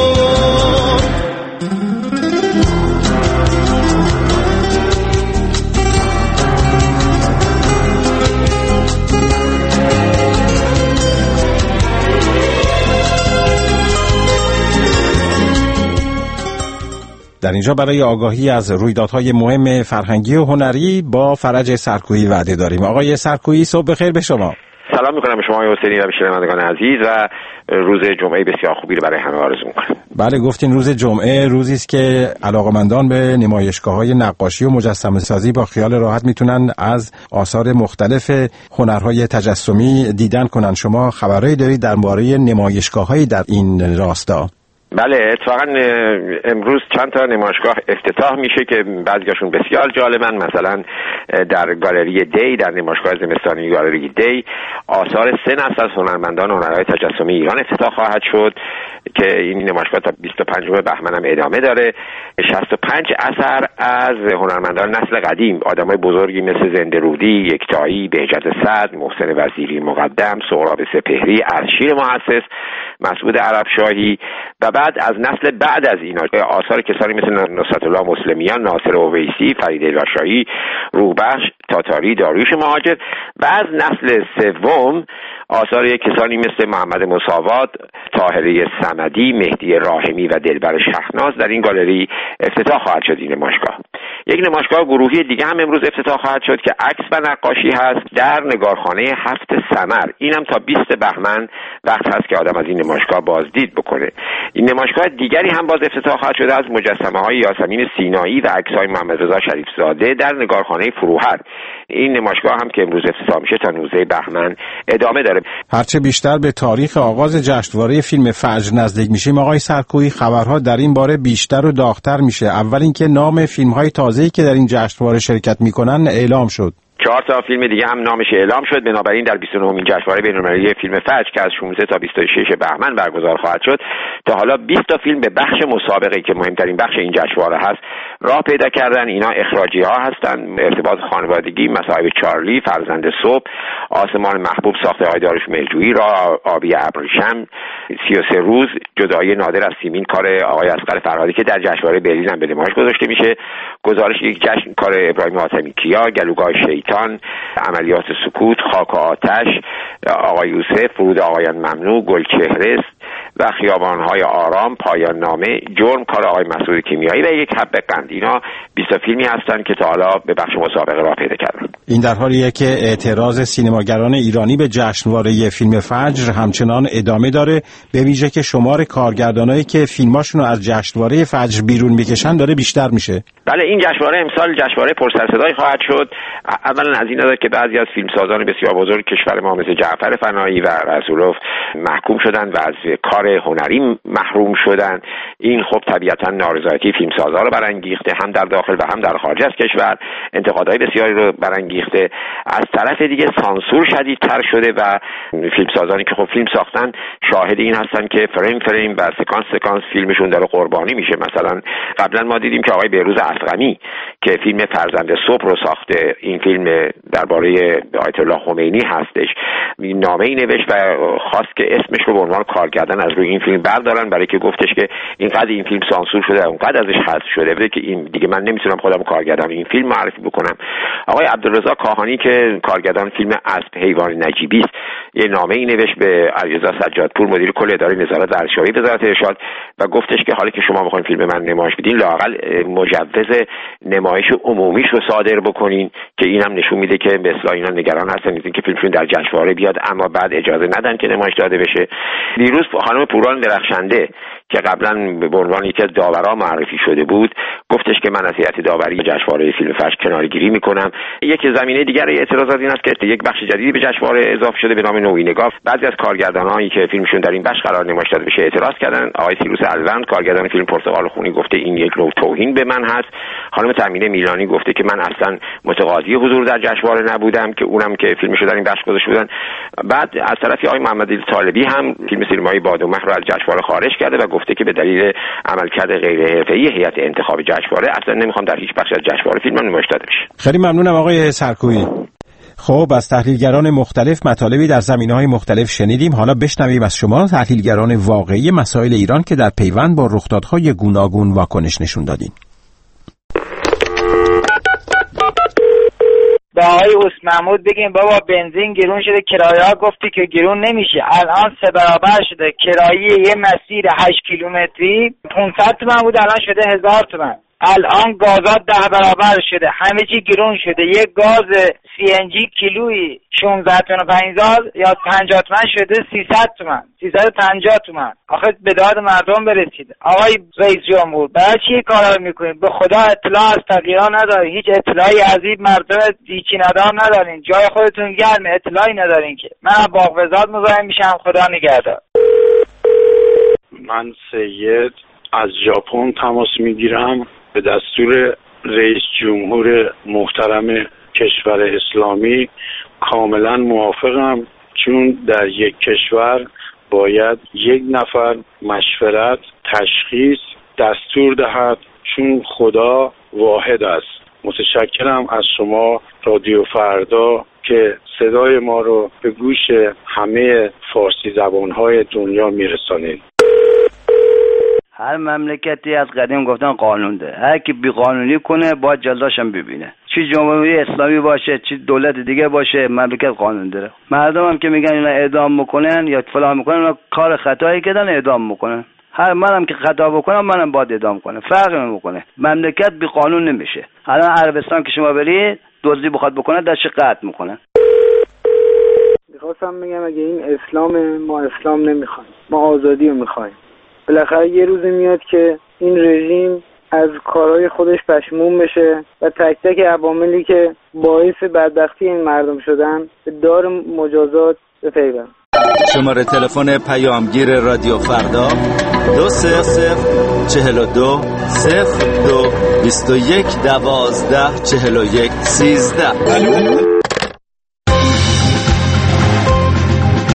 در اینجا برای آگاهی از رویدادهای مهم فرهنگی و هنری با فرج سرکویی وعده داریم. آقای سرکویی صبح بخیر به شما. سلام میکنم به شما آقای حسینی و به شنوندگان عزیز و روز جمعه بسیار خوبی رو برای همه آرزو میکنم. بله گفتین روز جمعه روزی است که علاقمندان به نمایشگاه‌های نقاشی و مجسمه سازی با خیال راحت میتونن از آثار مختلف هنرهای تجسمی دیدن کنن. شما خبرایی دارید درباره نمایشگاه‌هایی در این راستا؟ بله اتفاقا امروز چند تا نمایشگاه افتتاح میشه که بعضیاشون بسیار جالبن. مثلا در گالری دی، در نمایشگاه زمستانی گالری دی، آثار 3 نسل از هنرمندان هنرهای تجسمی ایران افتتاح خواهد شد که این نمایشگاه تا 25 بهمن هم ادامه داره. 65 اثر از هنرمندان نسل قدیم، آدمای بزرگی مثل زنده رودی، یکتایی، بهجت صدر، محسن وزیری مقدم، سهراب سپهری، ارشیر محسس، مسعود عربشاهی و بعد از نسل بعد از اینا آثار کسانی مثل نصرت الله مسلمیان، ناصر اویسی، فرید رشایی، روبخش تاتاری، داریوش مهاجر و از نسل سوم آثار کسانی مثل محمد مساوات، طاهره صمدی، مهدی راحمی و دلبر شهناز در این گالری افتتاح خواهد شد این نمایشگاه. یک نمایشگاه گروهی دیگه هم امروز افتتاح خواهد شد که عکس و نقاشی هست در نگارخانه 7 ثمر. اینم تا 20 بهمن وقت هست که آدم از این نمایشگاه بازدید بکنه. این نمایشگاه دیگری هم باز افتتاح خواهد شد از مجسمه‌های یاسمین سینایی و عکس‌های محمد رضا شریف‌زاده در نگارخانه فروهر. این نمایشگاه هم که امروز افتتاح میشه تا 19 بهمن ادامه داره. هرچه بیشتر به تاریخ آغاز جشنواره فیلم فجر نزدیک میشیم آقای سرکویی، خبرها در این باره بیشتر و داغ‌تر میشه. اول اینکه نام فیلم‌های تازه‌ای که در این جشنواره شرکت میکنن اعلام شد. 4 تا فیلم دیگه هم نامش اعلام شد. بنابراین در 29مین جشنواره بین‌المللی فیلم فجر که از 16 تا 26 بهمن برگزار خواهد شد، تا حالا 20 تا فیلم به بخش مسابقه که مهمترین بخش این جشنواره هست راه پیدا کردن. اینا اخراجی‌ها هستن: ارتباط خانوادگی، مصائب چارلی، فرزند صبح، آسمان محبوب ساخته های داریوش مهرجویی، راه آبی ابریشم، 33 روز، جدایی نادر از سیمین کار آقای اصغر فرهادی که در جشنواره برلین هم به نمایش گذاشته میشه، گزارش یک جشن کار ابراهیم حاتمی کیا، گلوگاه شیطان، عملیات سکوت، خاک و آتش آقای یوسف، فرود آقایان ممنوع، گلچهره و خیابان‌های آرام، پایان نامه، جرم کار آقای مسعود کیمیایی و یک حبه قند. اینا 20 فیلمی هستن که تا حالا به بخش مسابقه راه پیدا کردن. این در حالیه که اعتراض سینماگران ایرانی به جشنواره فیلم فجر همچنان ادامه داره، به ویژه که شمار کارگردانایی که فیلماشون رو از جشنواره فجر بیرون میکشن داره بیشتر میشه. بله، این جشنواره امسال جشنواره پرسرصدایی خواهد شد. اولا از این نظر که بعضی از فیلمسازان بسیار بزرگ کشور ما مثل جعفر فنایی و رسولوف محکوم شدن و از کار هنری محروم شدن. این خب طبیعتا نارضایتی فیلمسازا رو برانگیخته، هم در داخل و هم در خارج از کشور انتقادهای بسیاری رو برانگیخته. از طرف دیگه سانسور شدیدتر شده و فیلمسازانی که خب فیلم ساختن شاهد این هستن که فریم فریم و سکانس سکانس فیلمشون داره قربانی میشه. مثلا قبلا ما دیدیم که آقای بهروز اصغمی که فیلم فرزند صبح رو ساخته، این فیلم درباره آیت الله خمینی هستش، نامه‌ای نوشت و خواست که اسمش رو به عنوان کارگردان از روی این فیلم بردارن، برای که گفتش که اینقدر این فیلم سانسور شده، اونقدر ازش حذف شده بوده که این دیگه من نمیتونم خودم کارگردان این فیلم معرفی بکنم. آقای عبدالرضا کاهانی که کارگردان فیلم اسب حیوان نجیبی است، یه نامه‌ای نوشت به علیرضا سجادپور مدیر کل اداره نظارت ارشدی وزارت ارشاد و گفتش که حالا که شما می‌خواید فیلم من نمایش بدین، لااقل مجوز نمایش عمومیش رو صادر بکنین، که اینم نشون میده که به اصطلاح اینا نگران هستن از اینکه فیلمشون در جشنواره بیاد اما بعد اجازه ندن که نمایش داده بشه. دیروز خانم پوران درخشنده که قبلا به عنوان یکی از داورا معرفی شده بود گفتش که من از هیئت داوری جشنواره فیلم فجر کناره‌گیری میکنم. یک زمینه دیگر اعتراضات این است که یک بخش جدیدی به جشنواره اضافه شده به نام نوینگاه. بعضی از کارگردانایی که فیلمشون در این بخش قرار نمایش داده بشه اعتراض کردن. آقای سیروس الوند کارگردان فیلم پرتقال خونی گفته این یک نوع توهین به من هست. خانم تامینه میلانی گفته که من اصلا متقاضی حضور در جشنواره نبودم، که اونم که فیلمشو در این بخش گذاشته بودن. بعد از طرفی آقای محمد طالبی هم فیلم سینمایی باد و مه رو از جشنواره خارج کرده و گفته که به دلیل عملکرد غیر حرفه‌ای هیئت انتخاب جشنواره اصلا نمیخوام در هیچ بخش از جشنواره فیلمم نمایش داده بشه. خیلی ممنونم آقای سرکویی. خب از تحلیلگران مختلف مطالبی در زمینه‌های مختلف شنیدیم. حالا بشنویم از شما تحلیلگران واقعی مسائل ایران که در پیوند با رخدادهای گوناگون واکنش نشون دادین. به آقای حسن محمود بگیم بابا بنزین گرون شده، کرایه ها گفتی که گرون نمیشه، الان 3 برابر شده. کرایه یه مسیر 8 کیلومتری 500 تومن بود، الان شده 1000 تومن. الان گازات 10 برابر شده، همه چی گرون شده. یک گاز CNG کیلویی 16 تومن 50 یا 50 تومن شده 300 تومن 350 تومن. آخه به داد مردم برسید. آقای رئیس جمهور برای چی کارا میکنید؟ به خدا اطلاع از تغییرات ندارین، هیچ اطلاعی از این مردم هیچی ندارین، جای خودتون گرمه، اطلاعی ندارین که. من با وزارت مزاحم میشم. خدا نگهدار. من سید از ژاپن تماس میگیرم. به دستور رئیس جمهور محترم کشور اسلامی کاملا موافقم، چون در یک کشور باید یک نفر مشورت، تشخیص، دستور دهد، چون خدا واحد است. متشکرم از شما رادیو فردا که صدای ما رو به گوش همه فارسی زبانهای دنیا میرسانید. هر مملکتی از قدیم گفتن قانون ده، هر کی بی قانونی کنه باید جلاشم ببینه. چی جمهوری اسلامی باشه چی دولت دیگه باشه، مملکت قانون داره. مردم هم که میگن اینا اعدام میکنن یا فلان میکنن، اونا کار خطایی کردن اعدام میکنن. هر منم که خطا بکنم منم باید اعدام کنه، فرقی نمیکنه. مملکت بی قانون نمیشه. الان عربستان که شما برید دزدی بخواد بکنه دستش قطع میکنه. میخواستم بگم اگه این اسلام، ما اسلام نمیخوایم، ما آزادی رو میخوایم. بالاخره یه روزی میاد که این رژیم از کارهای خودش پشیمون بشه و تک تک عواملی که باعث بدبختی این مردم شدن به دار مجازات بپیوند. شماره تلفن پیامگیر رادیو فردا 20420221124113.